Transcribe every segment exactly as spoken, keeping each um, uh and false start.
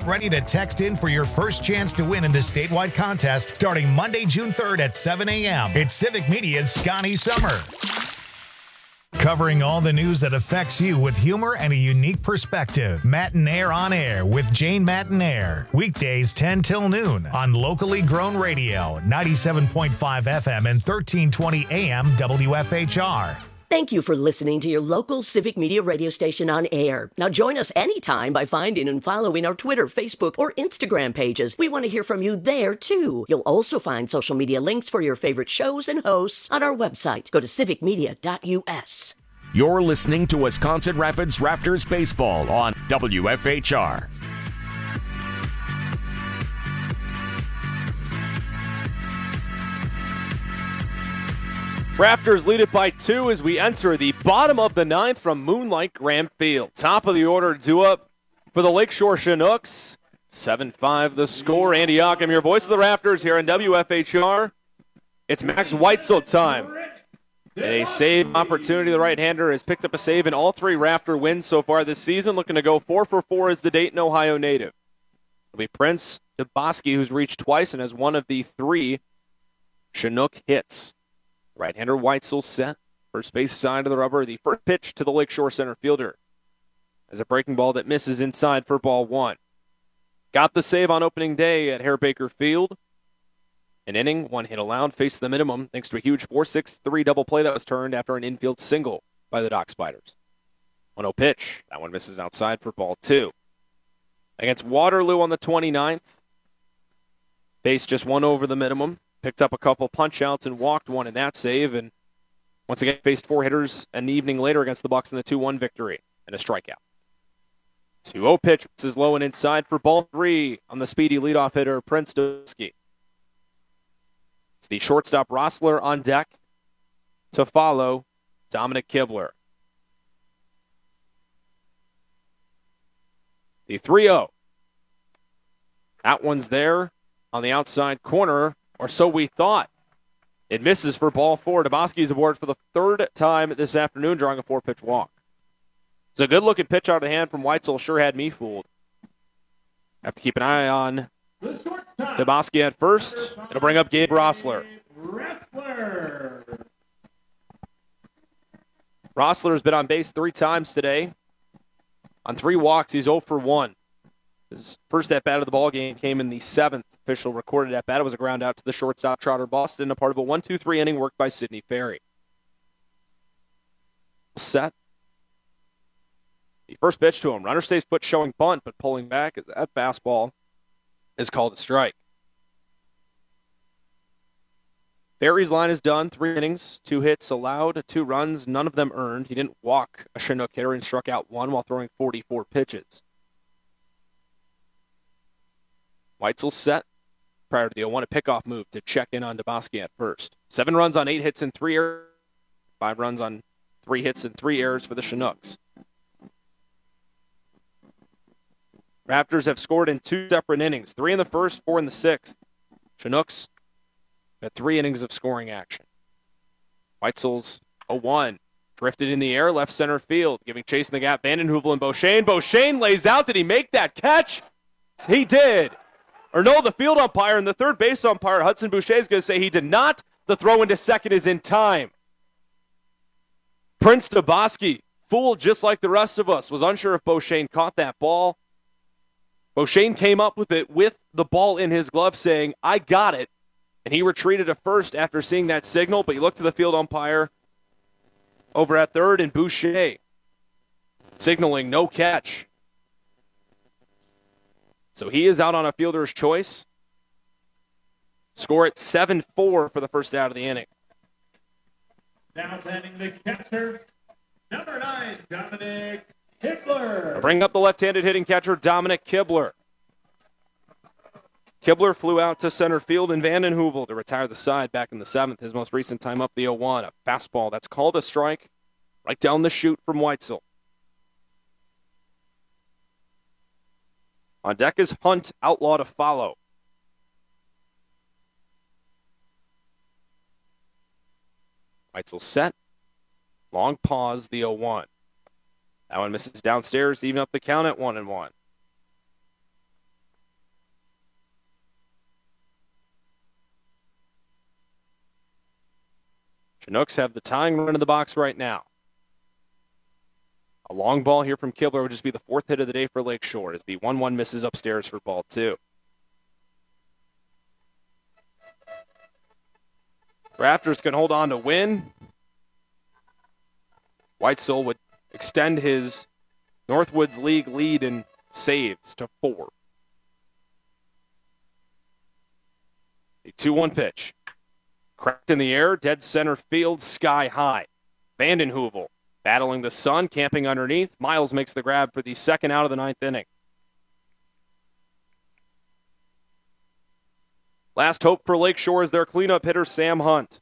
ready to text in for your first chance to win in this statewide contest starting Monday, June third at seven a.m. It's Civic Media's Scotty Summer. Covering all the news that affects you with humor and a unique perspective. Matinaire on Air with Jane Matinaire. Weekdays ten till noon on locally grown radio, ninety-seven point five F M and thirteen twenty A M W F H R. Thank you for listening to your local Civic Media radio station on air. Now join us anytime by finding and following our Twitter, Facebook, or Instagram pages. We want to hear from you there, too. You'll also find social media links for your favorite shows and hosts on our website. Go to civic media dot U S. You're listening to Wisconsin Rapids Raptors Baseball on W F H R. Raptors lead it by two as we enter the bottom of the ninth from Moonlight Graham Field. Top of the order due up for the Lakeshore Chinooks. seven five the score. Andy Ockham, your voice of the Raptors here on W F H R. It's Max Weitzel time. And a save opportunity. The right-hander has picked up a save in all three Raptor wins so far this season. Looking to go four for four as the Dayton, Ohio native. It'll be Prince Duboski, who's reached twice and has one of the three Chinook hits. Right-hander Weitzel set. First base side of the rubber. The first pitch to the Lakeshore center fielder. As a breaking ball that misses inside for ball one. Got the save on opening day at Hare Baker Field. An inning, one hit allowed, faced the minimum thanks to a huge four six three double play that was turned after an infield single by the Dock Spiders. one oh pitch. That one misses outside for ball two. Against Waterloo on the twenty-ninth. Faced just one over the minimum. Picked up a couple punch-outs and walked one in that save. And once again, faced four hitters an evening later against the Bucks in the two one victory and a strikeout. two oh pitch. This is low and inside for ball three on the speedy leadoff hitter, Prince Duboski. It's the shortstop Rossler on deck to follow Dominic Kibler. The three oh. That one's there on the outside corner, or so we thought. It misses for ball four. Duboski's aboard for the third time this afternoon, drawing a four-pitch walk. It's a good-looking pitch out of the hand from Weitzel. Sure had me fooled. Have to keep an eye on Duboski at first. It'll bring up Gabe Rossler. Rossler's been on base three times today. On three walks, he's oh for one. His first at-bat of the ball game came in the seventh official recorded at-bat. It was a ground out to the shortstop, Trotter Boston, a part of a one two three inning worked by Sidney Ferry. Set. The first pitch to him. Runner stays put, showing bunt, but pulling back. That fastball is called a strike. Ferry's line is done. Three innings, two hits allowed, two runs, none of them earned. He didn't walk a Chinook hitter and struck out one while throwing forty-four pitches. Weitzel set prior to the oh one, a pickoff move to check in on Duboski at first. Seven runs on eight hits and three errors. Five runs on three hits and three errors for the Chinooks. Raptors have scored in two separate innings, three in the first, four in the sixth. Chinooks had three innings of scoring action. Weitzel's oh one. Drifted in the air, left center field, giving chase in the gap. Vandenheuvel and Beauchene. Beauchene lays out. Did he make that catch? He did. Or no, the field umpire and the third base umpire, Hudson Boucher, is going to say he did not. The throw into second is in time. Prince Duboski, fooled just like the rest of us, was unsure if Beauchene caught that ball. Beauchene came up with it with the ball in his glove saying, I got it. And he retreated to first after seeing that signal, but he looked to the field umpire over at third, and Boucher signaling no catch. So he is out on a fielder's choice. Score at seven four for the first out of the inning. Now landing the catcher, number nine, Dominic Kibler. Bring up the left-handed hitting catcher, Dominic Kibler. Kibler flew out to center field, and Vandenheuvel to retire the side back in the seventh. His most recent time up, the oh one. A fastball that's called a strike right down the chute from Weitzel. On deck is Hunt, Outlaw to follow. Weitzel set. Long pause, the oh one. That one misses downstairs to even up the count at one and one. Chinooks have the tying run in the box right now. A long ball here from Kibler would just be the fourth hit of the day for Lakeshore as the one one misses upstairs for ball two. Raptors can hold on to win. Weitzel would extend his Northwoods League lead in saves to four. A two one pitch. Cracked in the air, dead center field, sky high. Vandenheuvel battling the sun, camping underneath. Miles makes the grab for the second out of the ninth inning. Last hope for Lakeshore is their cleanup hitter, Sam Hunt.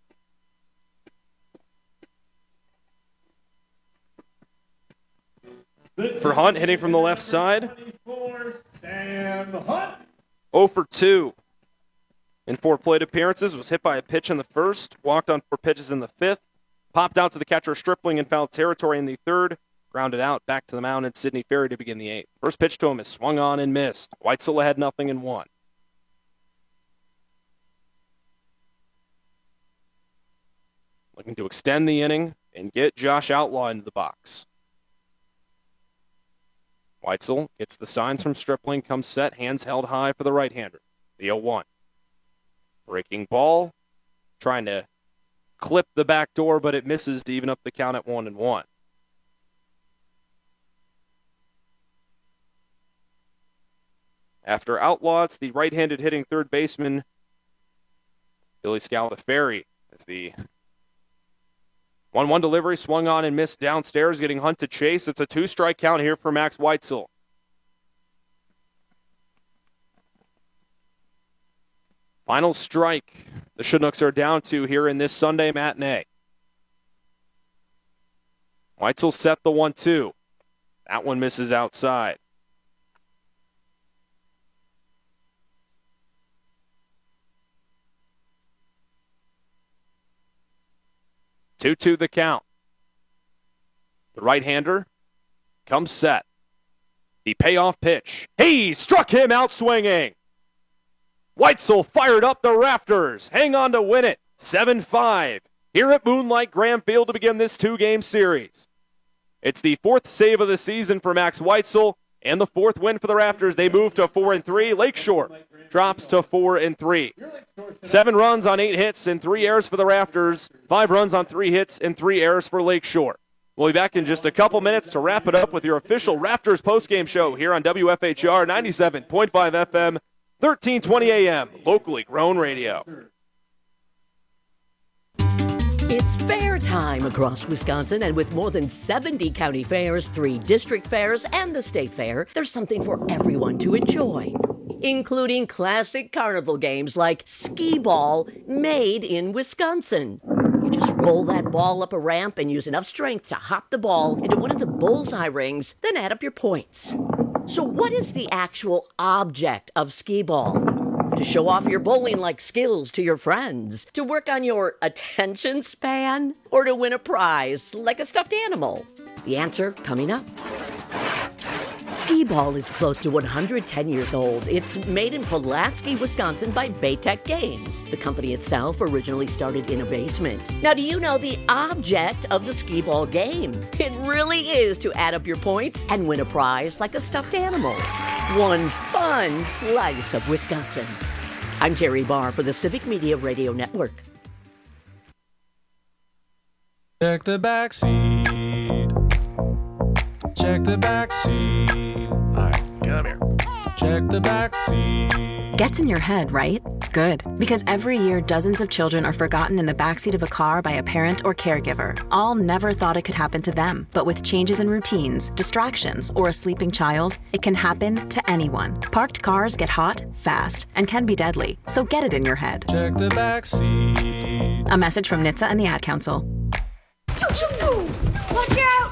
For Hunt, hitting from the left side. Sam Hunt. oh for two in four plate appearances. Was hit by a pitch in the first. Walked on four pitches in the fifth. Popped out to the catcher Stripling in foul territory in the third. Grounded out back to the mound at Sidney Ferry to begin the eighth. First pitch to him is swung on and missed. Weitzel ahead nothing in one. Looking to extend the inning and get Josh Outlaw into the box. Weitzel gets the signs from Stripling, comes set, hands held high for the right-hander. The oh one. Breaking ball, trying to clip the back door, but it misses to even up the count at one and one. After Outlaw, it's the right-handed hitting third baseman, Billy Scalaferri, as the one one delivery swung on and missed downstairs, getting Hunt to chase. It's a two-strike count here for Max Weitzel. Final strike the Chinooks are down to here in this Sunday matinee. Weitzel set the one two. That one misses outside. two two the count. The right-hander comes set. The payoff pitch. He struck him out swinging. Weitzel fired up the rafters. Hang on to win it. seven five. Here at Moonlight Graham Field to begin this two-game series. It's the fourth save of the season for Max Weitzel and the fourth win for the Raptors. They move to four and three. Lakeshore drops to four and three. Seven runs on eight hits and three errors for the Raptors. Five runs on three hits and three errors for Lakeshore. We'll be back in just a couple minutes to wrap it up with your official Raptors postgame show here on W F H R ninety-seven point five F M, thirteen twenty A M, locally grown radio. It's fair time across Wisconsin, and with more than seventy county fairs, three district fairs, and the state fair, there's something for everyone to enjoy, including classic carnival games like skee ball, made in Wisconsin. You just roll that ball up a ramp and use enough strength to hop the ball into one of the bullseye rings, then add up your points. So what is the actual object of skee ball? To show off your bowling-like skills to your friends? To work on your attention span? Or to win a prize like a stuffed animal? The answer coming up. Skee ball is close to one hundred ten years old. It's made in Pulaski, Wisconsin by Baytech Games. The company itself originally started in a basement. Now, do you know the object of the skee ball game? It really is to add up your points and win a prize like a stuffed animal. One fun slice of Wisconsin. I'm Terry Barr for the Civic Media Radio Network. Check the back seat. Check the back seat. All right, come here. Check the back seat. Gets in your head, right? Good. Because every year, dozens of children are forgotten in the backseat of a car by a parent or caregiver. All never thought it could happen to them. But with changes in routines, distractions, or a sleeping child, it can happen to anyone. Parked cars get hot, fast, and can be deadly. So get it in your head. Check the back seat. A message from N H T S A and the Ad Council. Watch out!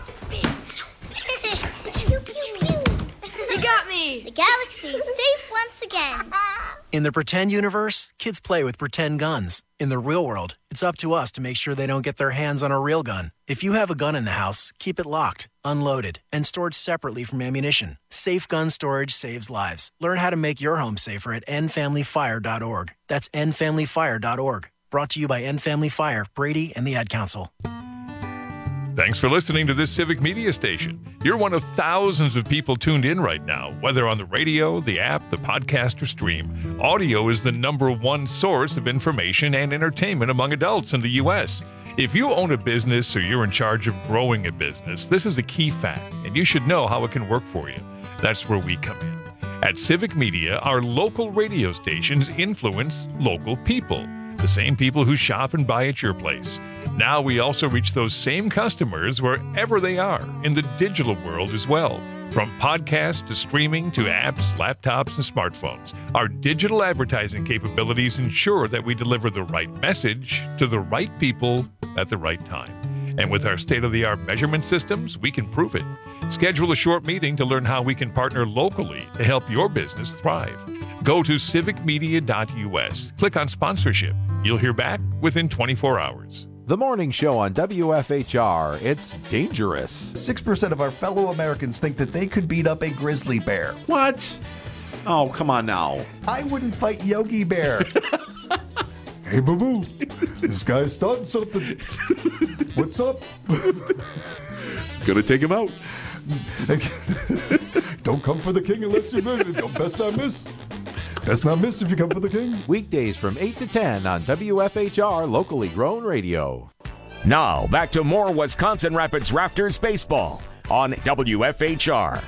You got me! The galaxy is safe once again. In the pretend universe, kids play with pretend guns. In the real world, it's up to us to make sure they don't get their hands on a real gun. If you have a gun in the house, keep it locked, unloaded, and stored separately from ammunition. Safe gun storage saves lives. Learn how to make your home safer at end family fire dot org. That's end family fire dot org. Brought to you by End Family Fire, Brady, and the Ad Council. Thanks for listening to this Civic Media Station. You're one of thousands of people tuned in right now, whether on the radio, the app, the podcast, or stream. Audio is the number one source of information and entertainment among adults in the U S. If you own a business or you're in charge of growing a business, this is a key fact, and you should know how it can work for you. That's where we come in. At Civic Media, our local radio stations influence local people, the same people who shop and buy at your place. Now we also reach those same customers wherever they are in the digital world as well. From podcasts to streaming to apps, laptops, and smartphones, our digital advertising capabilities ensure that we deliver the right message to the right people at the right time. And with our state-of-the-art measurement systems, we can prove it. Schedule a short meeting to learn how we can partner locally to help your business thrive. Go to civic media dot u s. Click on sponsorship. You'll hear back within twenty-four hours. The morning show on W F H R. It's dangerous. six percent of our fellow Americans think that they could beat up a grizzly bear. What? Oh, come on now. I wouldn't fight Yogi Bear. Hey, boo-boo. This guy's starting something. What's up? Gonna take him out. Don't come for the king unless you miss. Don't best not miss. Best not miss if you come for the king. Weekdays from eight to ten on W F H R locally grown radio. Now, back to more Wisconsin Rapids Raptors baseball on W F H R.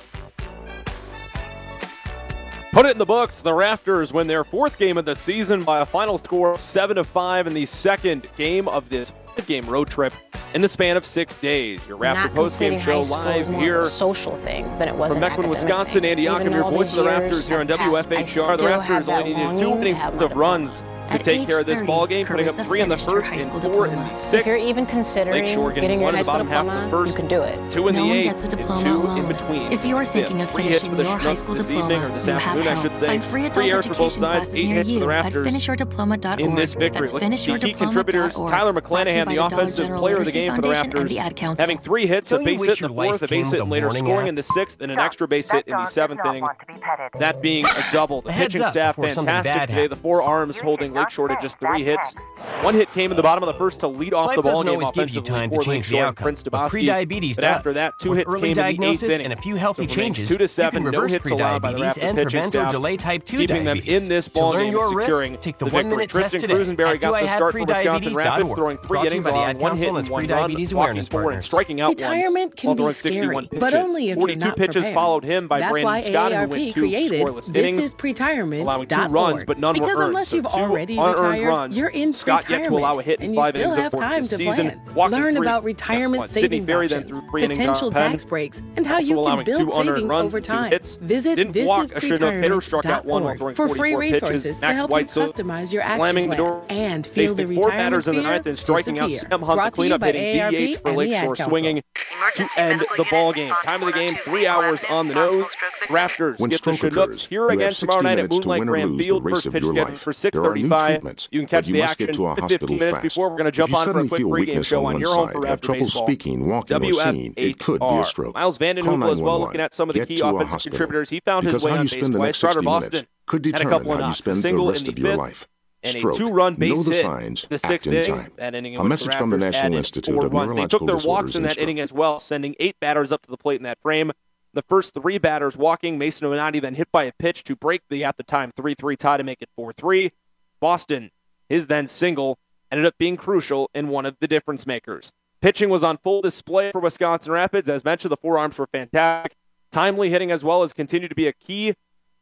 Put it in the books. The Raptors win their fourth game of the season by a final score of seven to five in the second game of this five-game road trip in the span of six days. Your Raptor postgame show live here. A social thing than it was from an Mequon, Wisconsin. Andy Yakum, your voice of the Raptors here on W F H R. The Raptors only needed two innings of runs to At take age care of this thirty, ball game, putting up Carissa three in the finished her first high and school four in diploma. the sixth. If you're even considering Lakeshore getting, getting your one high in the school bottom half of diploma, the first, you can do it. two in no the one eighth, gets a diploma and two alone. in between. If you're thinking of Three hits finishing for the your high Chinooks school this diploma, evening, or this you have afternoon, I help. should say. Find free Three adult errors for both education sides, classes eight near hits for you the at Raptors finish your diploma dot org. in this victory. That's Look at finish your the key diploma contributors. dot org. Tyler Brought to you McClanahan, by the Dollar offensive General player of the Literacy game for the Foundation and the Ad Raptors, Council. having three hits, a Don't you base wish hit in your the life fourth, a came base with hit a and later warning scoring app? in the sixth, and an extra base hit in the seventh inning. That being a double. The Heads pitching up staff before something fantastic bad today. The happens. four arms holding Lakeshore to just three hits. One hit came in the bottom of the first to lead off Life the ball doesn't game always give you offensively time to for change the Lakeshore and outcome, Prince but Dabowski. prediabetes But after does. that, two With hits early came in the eighth diagnosis inning. and a few healthy So it remains changes, two to you seven, can no reverse hits allowed by the prediabetes Raptor and pitching prevent or staff, delay type two keeping them diabetes. in this To ball learn game your and risk, securing take the the one victory. minute Tristan test today Krusenberry at got the start for Wisconsin Rapids, throwing three Brought to you innings, by the allowing Ad one Council hit and and its one run, prediabetes walking awareness four and partners. striking out one. Retirement can while be throwing scary, sixty-one pitches. but only if you're forty-two not pitches prepared. followed him by That's Brandon why Scott, who A A R P went two created scoreless This innings, is Pretirement allowing two dot runs, org. but none Because were earned. unless So you've two already unearned retired, runs. you're in Scott yet to allow a hit in and you five still innings of have work time this to season. plan. Walking Learn three, about retirement Sydney savings Berry then options, threw three innings potential out of pen. tax breaks, and how Also you can allowing build two unearned savings runs, over two time. hits. Visit Didn't this walk is a Chinook hitter, struck out one while throwing for free forty-four resources pitches. to Max help you Weitzel customize your action slamming the plan door. and feel the Facing four retirement batters in the fear ninth and striking out disappear. Sam Hunt, the Brought to you cleanup by hitting A A R P D H for and the Ad Lakeshore, Council. swinging to end the ball game. Time of the game, three hours on the nose. Raptors When get the stroke Chinooks occurs, here you again have tomorrow sixty night at minutes to Moonlight win or Graham lose the Field. race First of pitch your scheduled life. for six There are new thirty-five. treatments, You can but catch you the must action get to a fifteen hospital minutes fast. before we're going to jump If you on for a suddenly quick feel pregame weakness show on on one your home side, for have Raptor trouble Baseball. speaking, walking, or seeing, it could be a stroke. Miles Vanden Call Heuvel as well, nine one one. looking at some of the Get key to a offensive hospital. contributors. He found his Because way how on you base spend the twice. next Carter sixty Boston minutes could had a determine couple of how you knocks, a spend the single rest in of the your fifth, life. and Stroke. a two-run base Know the hit. signs. The Act sixth in inning, time. that inning in A which message the from the Raptors National added Institute four of runs. They Neurological took their walks Disorders in that and inning as well, sending eight batters up to the plate in that frame. The first three batters walking. Mason Onati then hit by a pitch to break the, at the time, three three tie to make it four three. Boston, his then single, ended up being crucial in one of the difference makers. Pitching was on full display for Wisconsin Rapids. As mentioned, the forearms were fantastic. Timely hitting as well has continued to be a key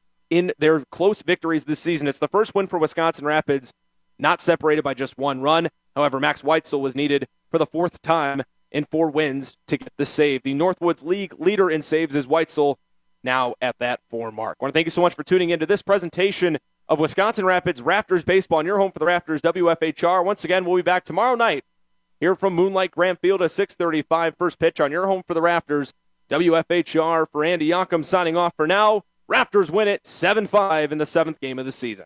in their close victories this season. It's the first win for Wisconsin Rapids, not separated by just one run. However, Max Weitzel was needed for the fourth time in four wins to get the save. The Northwoods League leader in saves is Weitzel, now at that four mark. I want to thank you so much for tuning into this presentation of Wisconsin Rapids Raptors Baseball on your home for the Raptors, W F H R. Once again, we'll be back tomorrow night here from Moonlight Graham Field at six thirty-five. First pitch on your home for the Raptors, W F H R. For Andy Yakum signing off for now. Raptors win it seven five in the seventh game of the season.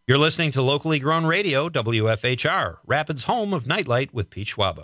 You're listening to locally grown radio, W F H R, Rapids' home of Nightlight with Pete Schwaba.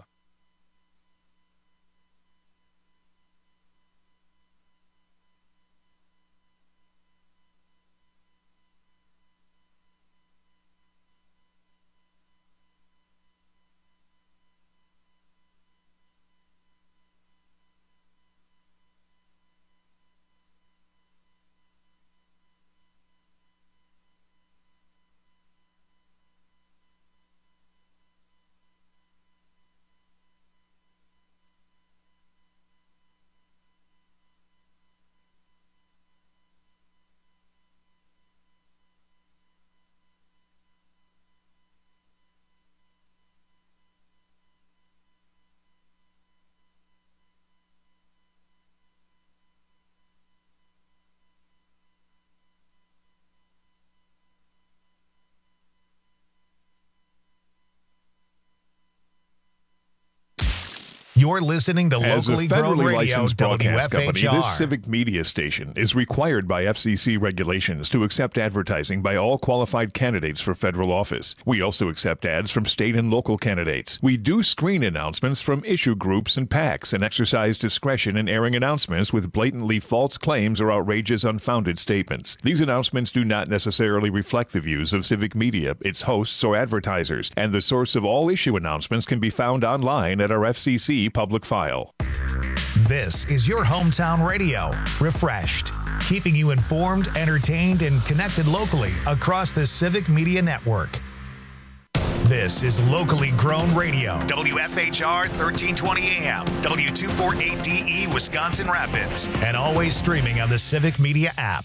You're listening to As locally a grown federally radio, licensed broadcast W F H R. company, this civic media station is required by F C C regulations to accept advertising by all qualified candidates for federal office. We also accept ads from state and local candidates. We do screen announcements from issue groups and PACs and exercise discretion in airing announcements with blatantly false claims or outrageous, unfounded statements. These announcements do not necessarily reflect the views of Civic Media, its hosts, or advertisers, and the source of all issue announcements can be found online at our F C C public file. This is your hometown radio, refreshed, keeping you informed, entertained, and connected locally across the Civic Media Network. This is locally grown radio, W F H R thirteen twenty A M, W two forty-eight D E, Wisconsin Rapids, and always streaming on the Civic Media app.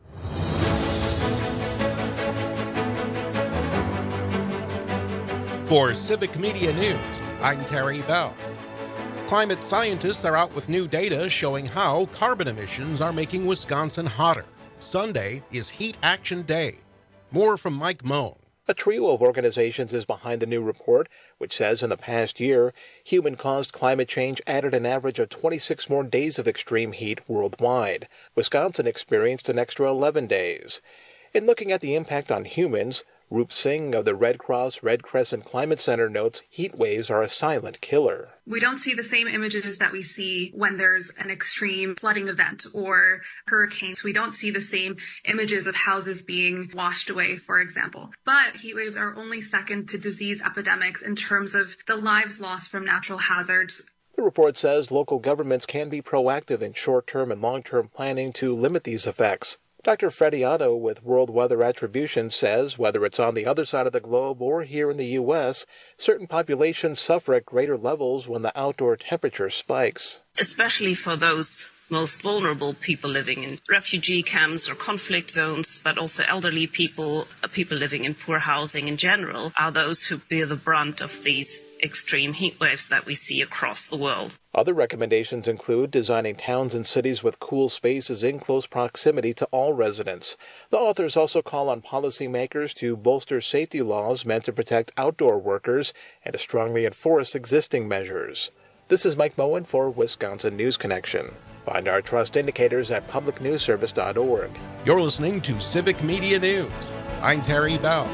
For Civic Media News, I'm Terry Bell. Climate scientists are out with new data showing how carbon emissions are making Wisconsin hotter. Sunday is Heat Action Day. More from Mike Moan. A trio of organizations is behind the new report, which says in the past year, human-caused climate change added an average of twenty-six more days of extreme heat worldwide. Wisconsin experienced an extra eleven days. In looking at the impact on humans, Roop Singh of the Red Cross Red Crescent Climate Center notes heat waves are a silent killer. We don't see the same images that we see when there's an extreme flooding event or hurricanes. We don't see the same images of houses being washed away, for example. But heat waves are only second to disease epidemics in terms of the lives lost from natural hazards. The report says local governments can be proactive in short-term and long-term planning to limit these effects. Doctor Freddie Otto with World Weather Attribution says whether it's on the other side of the globe or here in the U S, certain populations suffer at greater levels when the outdoor temperature spikes. Especially for those most vulnerable people living in refugee camps or conflict zones, but also elderly people, people living in poor housing in general, are those who bear the brunt of these extreme heat waves that we see across the world. Other recommendations include designing towns and cities with cool spaces in close proximity to all residents. The authors also call on policymakers to bolster safety laws meant to protect outdoor workers and to strongly enforce existing measures. This is Mike Moen for Wisconsin News Connection. Find our trust indicators at public news service dot org. You're listening to Civic Media News. I'm Terry Bell.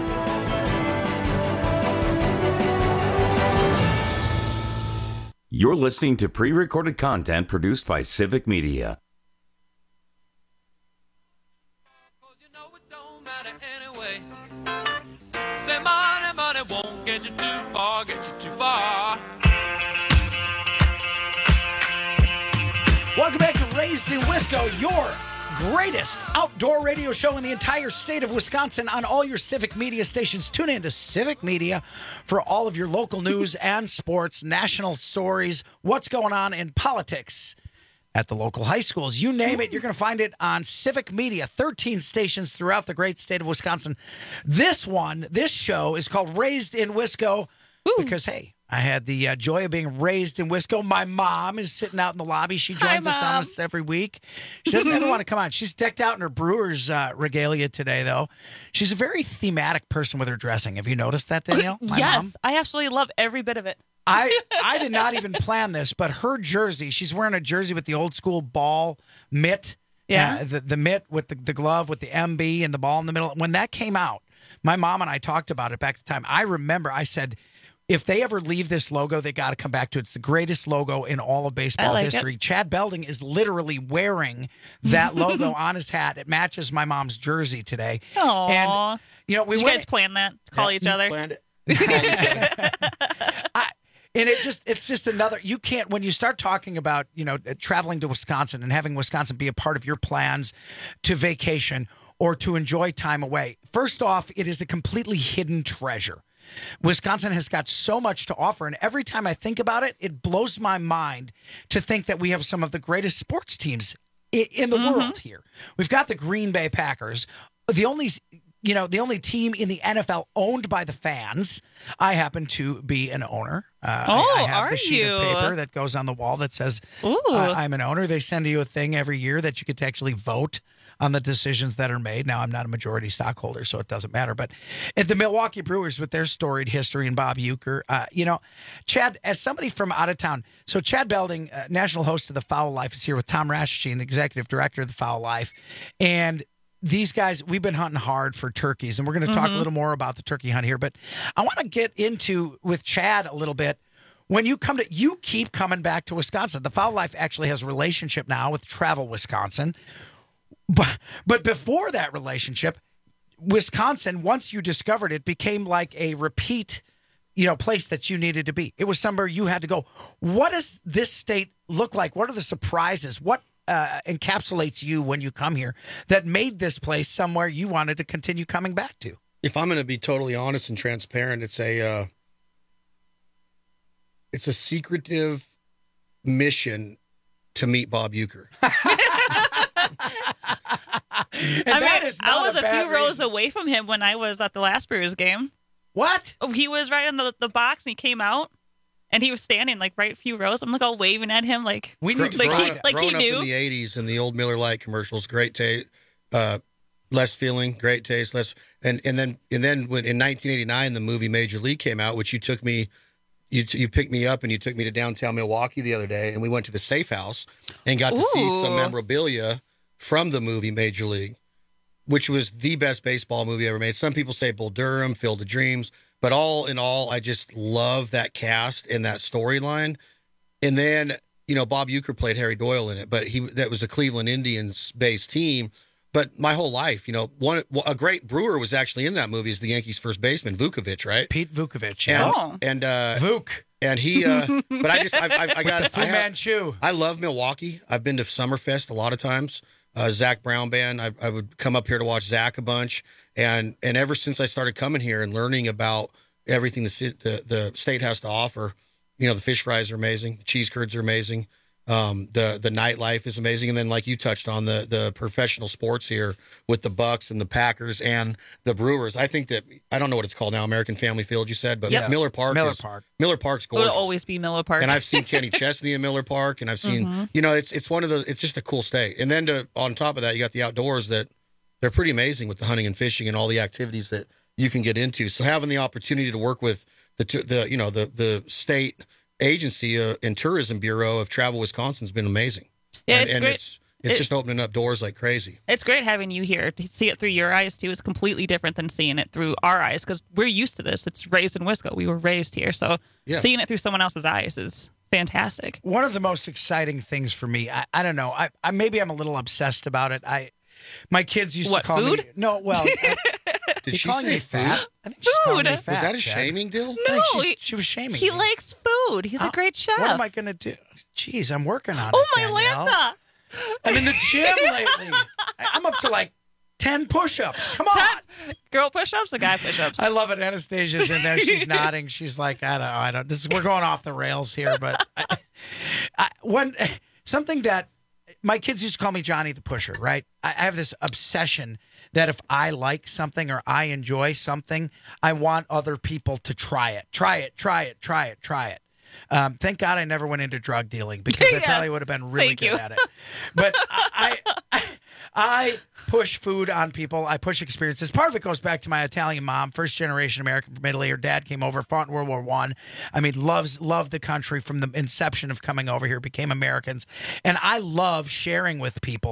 You're listening to pre-recorded content produced by Civic Media. Say money, money won't get you too far, get you too far. Welcome back to Raised in Wisco, your greatest outdoor radio show in the entire state of Wisconsin on all your Civic Media stations. Tune in to Civic Media for all of your local news and sports, national stories, what's going on in politics at the local high schools. You name it, you're going to find it on Civic Media, thirteen stations throughout the great state of Wisconsin. This one, this show is called Raised in Wisco because, hey, I had the uh, joy of being raised in Wisco. My mom is sitting out in the lobby. She joins Hi, us Mom. almost every week. She doesn't ever want to come on. She's decked out in her Brewers uh, regalia today, though. She's a very thematic person with her dressing. Have you noticed that, Danielle? My yes, mom? I absolutely love every bit of it. I, I did not even plan this, but her jersey, she's wearing a jersey with the old school ball mitt. Yeah. Uh, the, the mitt with the, the glove with the M B and the ball in the middle. When that came out, My mom and I talked about it back at the time. I remember I said, if they ever leave this logo, they got to come back to it. It's the greatest logo in all of baseball like history. it. Chad Belding is literally wearing that logo on his hat. It matches my mom's jersey today. Aww. And, you know, we Did you went, guys plan that? Call Yeah. each other? Planned it. I, and it just it's just another you can't when you start talking about you know traveling to Wisconsin and having Wisconsin be a part of your plans to vacation or to enjoy time away. First off, it is a completely hidden treasure. Wisconsin has got so much to offer, and every time I think about it, it blows my mind to think that we have some of the greatest sports teams i- in the Mm-hmm. world here. We've got the Green Bay Packers, the only you know the only team in the N F L owned by the fans. I happen to be an owner. Uh, Oh, I, I have are the sheet of you? paper that goes on the wall that says Ooh. uh, I'm an owner. They send you a thing every year that you get to actually vote on the decisions that are made. Now, I'm not a majority stockholder, so it doesn't matter. But at the Milwaukee Brewers, with their storied history and Bob Uecker, uh, you know, Chad, as somebody from out of town, so Chad Belding, uh, national host of The Foul Life, is here with Tom Raschke, the executive director of The Foul Life. And these guys, we've been hunting hard for turkeys, and we're going to talk Mhm. a little more about the turkey hunt here. But I want to get into with Chad a little bit. When you come to, you keep coming back to Wisconsin. The Foul Life actually has a relationship now with Travel Wisconsin. But, but before that relationship, Wisconsin, once you discovered it, became like a repeat, you know, place that you needed to be. It was somewhere you had to go. What does this state look like? What are the surprises? What uh, encapsulates you when you come here that made this place somewhere you wanted to continue coming back to? If I'm going to be totally honest and transparent, it's a uh, it's a secretive mission to meet Bob Uecker. And I that mean, is I not was a a, bad few rows reason. away from him when I was at the last Brewers game. What? Oh, he was right in the, the box, and he came out, and he was standing like right a few rows. I'm like all waving at him, like we like growing he up, like he growing up knew. in the eighties and the old Miller Lite commercials, great taste, uh, less feeling, great taste, less, and and then and then when in nineteen eighty-nine the movie Major League came out, which you took me. You, you picked me up and you took me to downtown Milwaukee the other day, and we went to the Safe House and got to see some Ooh. memorabilia from the movie Major League, which was the best baseball movie ever made. Some people say Bull Durham, Field of Dreams, but all in all, I just love that cast and that storyline. And then, you know, Bob Uecker played Harry Doyle in it, but he that was a Cleveland Indians-based team. But my whole life, you know, one a great Brewer was actually in that movie as the Yankees' first baseman, Vukovich, right? Pete Vukovich. And, Yeah. Oh. and uh, Vuk. and he, uh, but I just, I, I, I got the Fu I have- Manchu. I love Milwaukee. I've been to Summerfest a lot of times. Uh, Zach Brown Band. I, I would come up here to watch Zach a bunch, and and ever since I started coming here and learning about everything the ci- the, the state has to offer, you know, the fish fries are amazing, the cheese curds are amazing, um, the the nightlife is amazing, and then like you touched on the the professional sports here with the Bucks and the Packers and the Brewers. I think that I don't know what it's called now, American Family Field, you said, but Yep. Miller Park Miller is Park. Miller Park's It will gorgeous. always be Miller Park. And I've seen Kenny Chesney in Miller Park, and I've seen, Mhm. you know, it's it's one of the, it's just a cool state. And then to on top of that, you got the outdoors that they're pretty amazing with the hunting and fishing and all the activities that you can get into. So having the opportunity to work with the t- the you know the the state agency uh, and tourism bureau of Travel Wisconsin's been amazing. Yeah, and, it's and great. it's it's It- just opening up doors like crazy. It's great having you here to see it through your eyes too. It's completely different than seeing it through our eyes because we're used to this. It's raised in Wisco. We were raised here, so Yeah. seeing it through someone else's eyes is fantastic. One of the most exciting things for me, I, I don't know, I, I maybe I'm a little obsessed about it. I, my kids used What, to call food? me. No, well, I, Did you she calling say me fat? food? I think she's calling me Food? fat. Was that a Chad. shaming deal? I No, think she's- he- she was shaming He me. likes food. He's a Uh, great chef. What am I going to do? Jeez, I'm working on oh it. my Danielle. lambda! I'm in the gym lately. I- I'm up to like ten push-ups. Come on. Girl push-ups or guy push-ups? I love it. Anastasia's in there. She's nodding. She's like, I don't know. I don't. This is we're going off the rails here, but I, I, one something that my kids used to call me Johnny the Pusher. Right? I, I have this obsession that if I like something or I enjoy something, I want other people to try it. Try it. Try it. Try it. Try it. Um, thank God I never went into drug dealing because I Yes. probably would have been really Thank good you. at it. But I, I, I push food on people. I push experiences. Part of it goes back to my Italian mom, first generation American from Italy. Her dad came over, fought in World War One. I. I mean, loves loved the country from the inception of coming over here. Became Americans, and I love sharing with people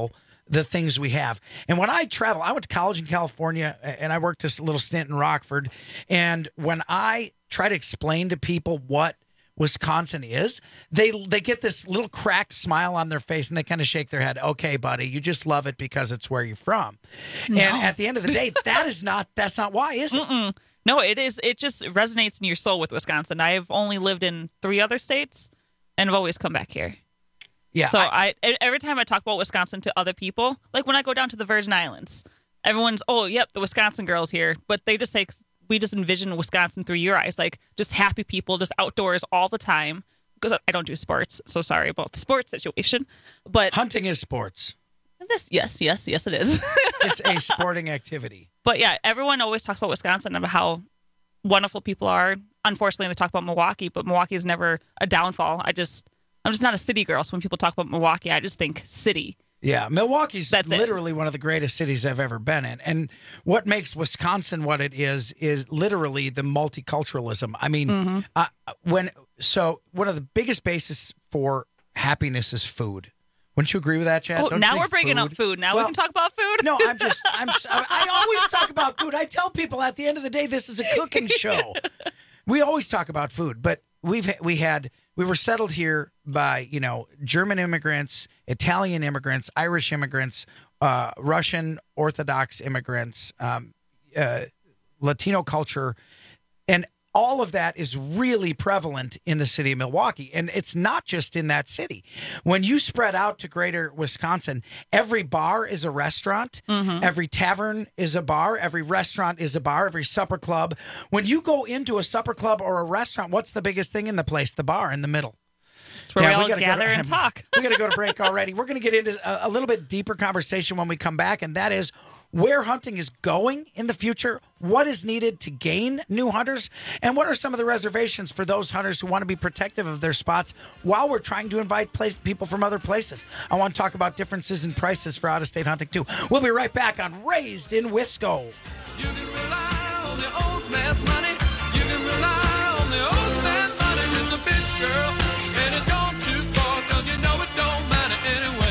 the things we have. And when I travel, I went to college in California and I worked a little stint in Rockford. And when I try to explain to people what Wisconsin is, they they get this little cracked smile on their face and they kind of shake their head. Okay, buddy, you just love it because it's where you're from. No. And at the end of the day, that is not that's not why, is it? Mm-mm. No, it is. It just resonates in your soul with Wisconsin. I've only lived in three other states and I've always come back here. Yeah. So I, I every time I talk about Wisconsin to other people, like when I go down to the Virgin Islands, everyone's, oh, yep, the Wisconsin girls here. But they just say, we just envision Wisconsin through your eyes, like just happy people, just outdoors all the time. Because I don't do sports, so sorry about the sports situation. But hunting is sports. This, yes, yes, yes, it is. It's a sporting activity. But yeah, everyone always talks about Wisconsin and about how wonderful people are. Unfortunately, they talk about Milwaukee, but Milwaukee is never a downfall. I just, I'm just not a city girl. So when people talk about Milwaukee, I just think city. Yeah, Milwaukee's That's literally it. one of the greatest cities I've ever been in. And what makes Wisconsin what it is is literally the multiculturalism. I mean, Mm-hmm. uh, when so one of the biggest bases for happiness is food. Wouldn't you agree with that, Chad? Oh, Don't you now think we're bringing food? up food. Now Well, we can talk about food. No, I'm just, I'm, I always talk about food. I tell people at the end of the day, this is a cooking show. We always talk about food, but we've, we had, we were settled here by, you know, German immigrants, Italian immigrants, Irish immigrants, uh, Russian Orthodox immigrants, um, uh, Latino culture, and all of that is really prevalent in the city of Milwaukee. And it's not just in that city. When you spread out to greater Wisconsin, every bar is a restaurant. Mm-hmm. Every tavern is a bar. Every restaurant is a bar. Every supper club. When you go into a supper club or a restaurant, what's the biggest thing in the place? The bar in the middle. It's where Yeah, we all gotta go gather to- and talk. We got to go to break already. We're going to get into a, a little bit deeper conversation when we come back, and that is where hunting is going in the future, what is needed to gain new hunters, and what are some of the reservations for those hunters who want to be protective of their spots while we're trying to invite place, people from other places. I want to talk about differences in prices for out-of-state hunting, too. We'll be right back on Raised in Wisco. You can rely on the old man's money. You can rely on the old man's money. It's a bitch, girl, and it's gone too far. Don't you know it don't matter anyway?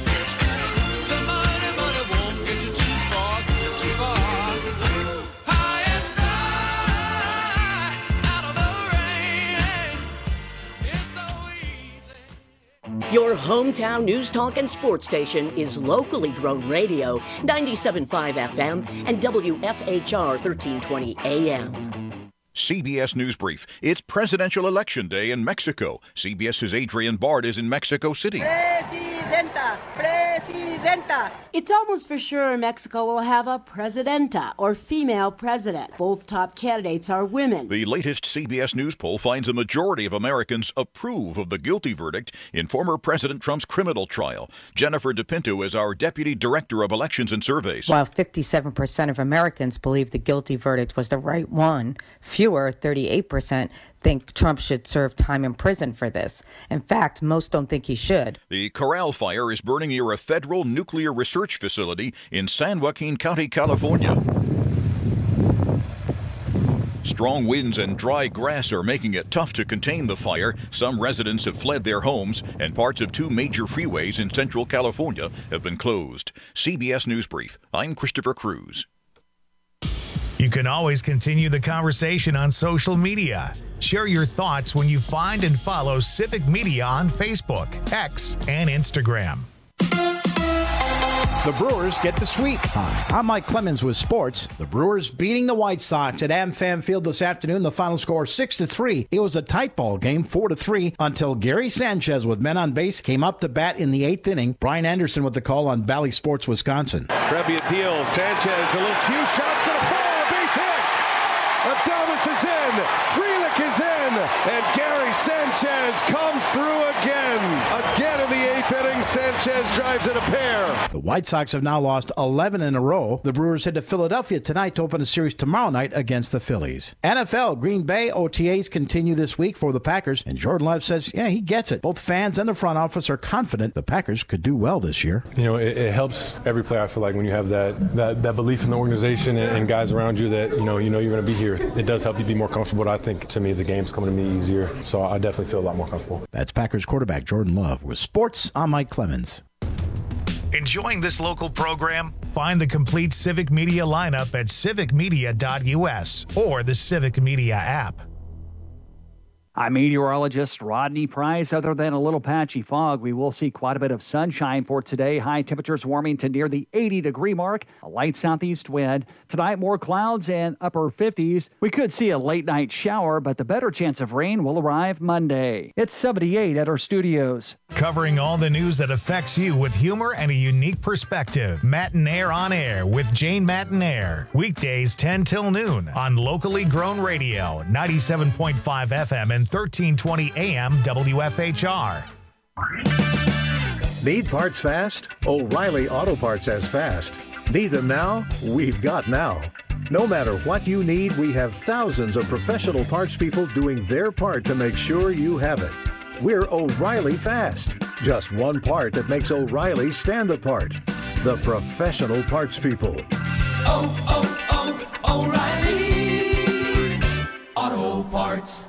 So money, money won't get you too far, get you too far. High and dry, out of the rain. It's so easy. Your hometown news talk and sports station is locally grown radio, ninety-seven point five F M and W F H R thirteen twenty A M. C B S News Brief. It's presidential election day in Mexico. CBS's Adrian Bard is in Mexico City. Presidenta, Presidenta. It's almost for sure Mexico will have a presidenta, or female president. Both top candidates are women. The latest C B S News poll finds a majority of Americans approve of the guilty verdict in former President Trump's criminal trial. Jennifer DePinto is our Deputy Director of Elections and Surveys. While fifty-seven percent of Americans believe the guilty verdict was the right one, fewer, thirty-eight percent, think Trump should serve time in prison for this. In fact, most don't think he should. The Corral Fire is burning near a federal nuclear research facility in San Joaquin County, California. Strong winds and dry grass are making it tough to contain the fire. Some residents have fled their homes, and parts of two major freeways in central California have been closed. C B S News Brief. I'm Christopher Cruz. You can always continue the conversation on social media. Share your thoughts when you find and follow Civic Media on Facebook, X, and Instagram. The Brewers get the sweep. Hi, I'm Mike Clemens with sports. The Brewers beating the White Sox at AmFam Field this afternoon. The final score six to three. It was a tight ball game, four to three, until Gary Sanchez with men on base came up to bat in the eighth inning. Brian Anderson with the call on Valley Sports Wisconsin. Trebbia deal. Sanchez, a little cue shot's going to fall. A base hit. Adonis is in. Frelick is in. And Gary Sanchez comes through again. Again in the eighth inning, Sanchez drives in a pair. The White Sox have now lost eleven in a row. The Brewers head to Philadelphia tonight to open a series tomorrow night against the Phillies. N F L Green Bay O T As continue this week for the Packers, and Jordan Love says, yeah, he gets it. Both fans and the front office are confident the Packers could do well this year. You know, it, it helps every player, I feel like, when you have that that, that belief in the organization and, and guys around you that, you know, you know you're going to be here. It does help you be more comfortable. But I think, to me, the game's coming to me easier, so I definitely feel a lot more comfortable. That's Packers quarterback Jordan Love. With sports, I'm Mike Clemens. Enjoying this local program? Find the complete Civic Media lineup at civic media dot u s or the Civic Media app. I'm meteorologist Rodney Price. Other than a little patchy fog, we will see quite a bit of sunshine for today. High temperatures warming to near the eighty degree mark. A light southeast wind. Tonight, more clouds and upper fifties. We could see a late night shower, but the better chance of rain will arrive Monday. It's seventy-eight at our studios. Covering all the news that affects you with humor and a unique perspective. Matinaire on Air with Jane Matinaire. Weekdays ten till noon on locally grown radio, ninety-seven point five F M and thirteen twenty A M W F H R. Need parts fast? O'Reilly Auto Parts has fast. Need them now? We've got now. No matter what you need, we have thousands of professional parts people doing their part to make sure you have it. We're O'Reilly Fast. Just one part that makes O'Reilly stand apart. The professional parts people. Oh, oh, oh, O'Reilly Auto Parts.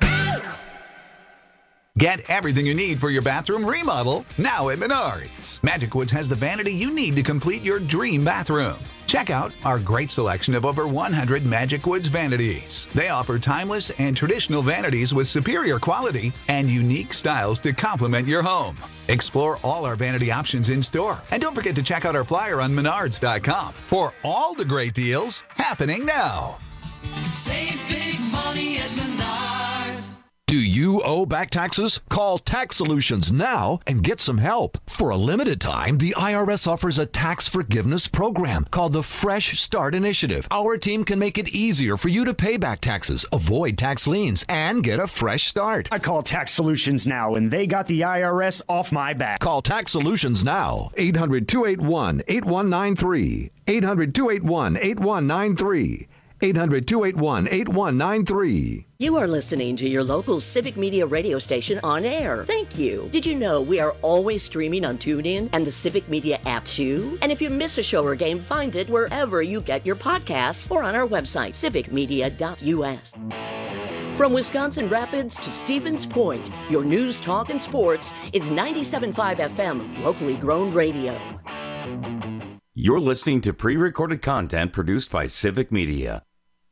Get everything you need for your bathroom remodel now at Menards. Magic Woods has the vanity you need to complete your dream bathroom. Check out our great selection of over one hundred Magic Woods vanities. They offer timeless and traditional vanities with superior quality and unique styles to complement your home. Explore all our vanity options in store. And don't forget to check out our flyer on menards dot com for all the great deals happening now. Save big money at Menards. Do you owe back taxes? Call Tax Solutions now and get some help. For a limited time, the I R S offers a tax forgiveness program called the Fresh Start Initiative. Our team can make it easier for you to pay back taxes, avoid tax liens, and get a fresh start. I call Tax Solutions now, and they got the I R S off my back. Call Tax Solutions now. eight hundred, two eight one, eight one nine three. eight hundred, two eight one, eight one nine three. eight hundred, two eight one, eight one nine three. You are listening to your local Civic Media radio station on air. Thank you. Did you know we are always streaming on TuneIn and the Civic Media app too? And if you miss a show or game, find it wherever you get your podcasts or on our website, civic media dot u s. From Wisconsin Rapids to Stevens Point, your news, talk, and sports is ninety-seven point five F M, locally grown radio. You're listening to pre-recorded content produced by Civic Media.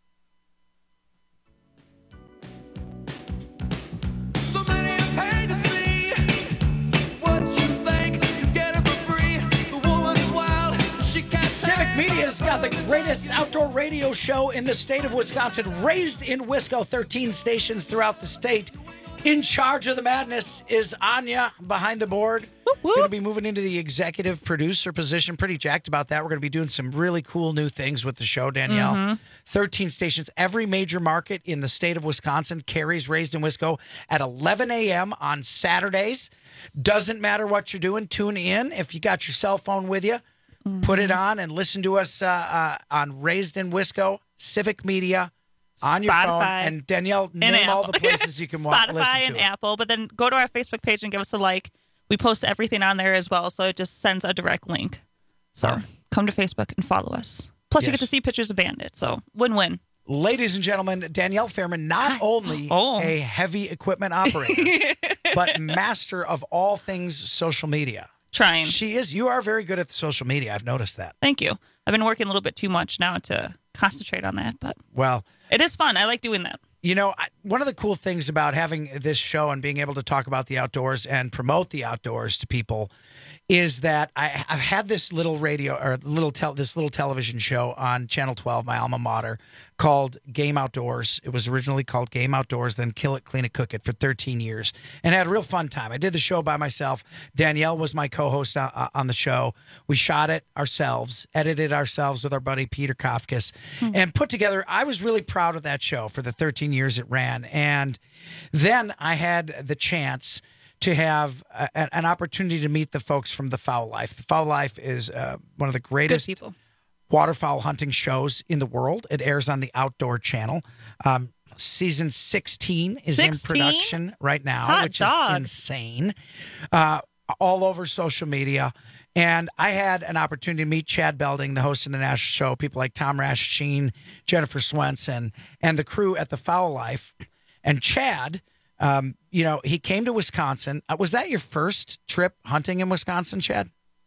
Media's got the greatest outdoor radio show in the state of Wisconsin, raised in Wisco, thirteen stations throughout the state. In charge of the madness is Anya behind the board. Going to be moving into the executive producer position. Pretty jacked about that. We're going to be doing some really cool new things with the show, Danielle. Mm-hmm. thirteen stations. Every major market in the state of Wisconsin carries Raised in Wisco at eleven a.m. on Saturdays. Doesn't matter what you're doing. Tune in. If you got your cell phone with you, mm-hmm. put it on and listen to us uh, uh, on Raised in Wisco, Civic Media, on your phone. And Danielle, name and all the places you can watch, listen to Spotify and it. Apple. But then go to our Facebook page and give us a like. We post everything on there as well, so it just sends a direct link. So Oh. come to Facebook and follow us. Plus, you Yes. get to see pictures of Bandit. So win-win. Ladies and gentlemen, Danielle Fairman, not only Oh. a heavy equipment operator, but master of all things social media. Trying. She is. You are very good at the social media. I've noticed that. Thank you. I've been working a little bit too much now to concentrate on that, but Well, it is fun. I like doing that. you know, I, one of the cool things about having this show and being able to talk about the outdoors and promote the outdoors to people is that I, I've had this little radio or little tel- this little television show on Channel twelve, my alma mater, called Game Outdoors. It was originally called Game Outdoors, then Kill It, Clean It, Cook It for thirteen years, and had a real fun time. I did the show by myself. Danielle was my co-host on, on the show. We shot it ourselves, edited ourselves with our buddy Peter Kafkas, and put together. I was really proud of that show for the thirteen years it ran, and then I had the chance to have a, an opportunity to meet the folks from The Foul Life. The Foul Life is uh, one of the greatest people. waterfowl hunting shows in the world. It airs on the Outdoor Channel. Um, season sixteen is in sixteen? production right now, Hot which dog. is insane. Uh, all over social media. And I had an opportunity to meet Chad Belding, the host of the national show, people like Tom Rasheen, Jennifer Swenson, and the crew at The Foul Life. And Chad, um, you know, he came to Wisconsin. Uh, was that your first trip hunting in Wisconsin, Chad?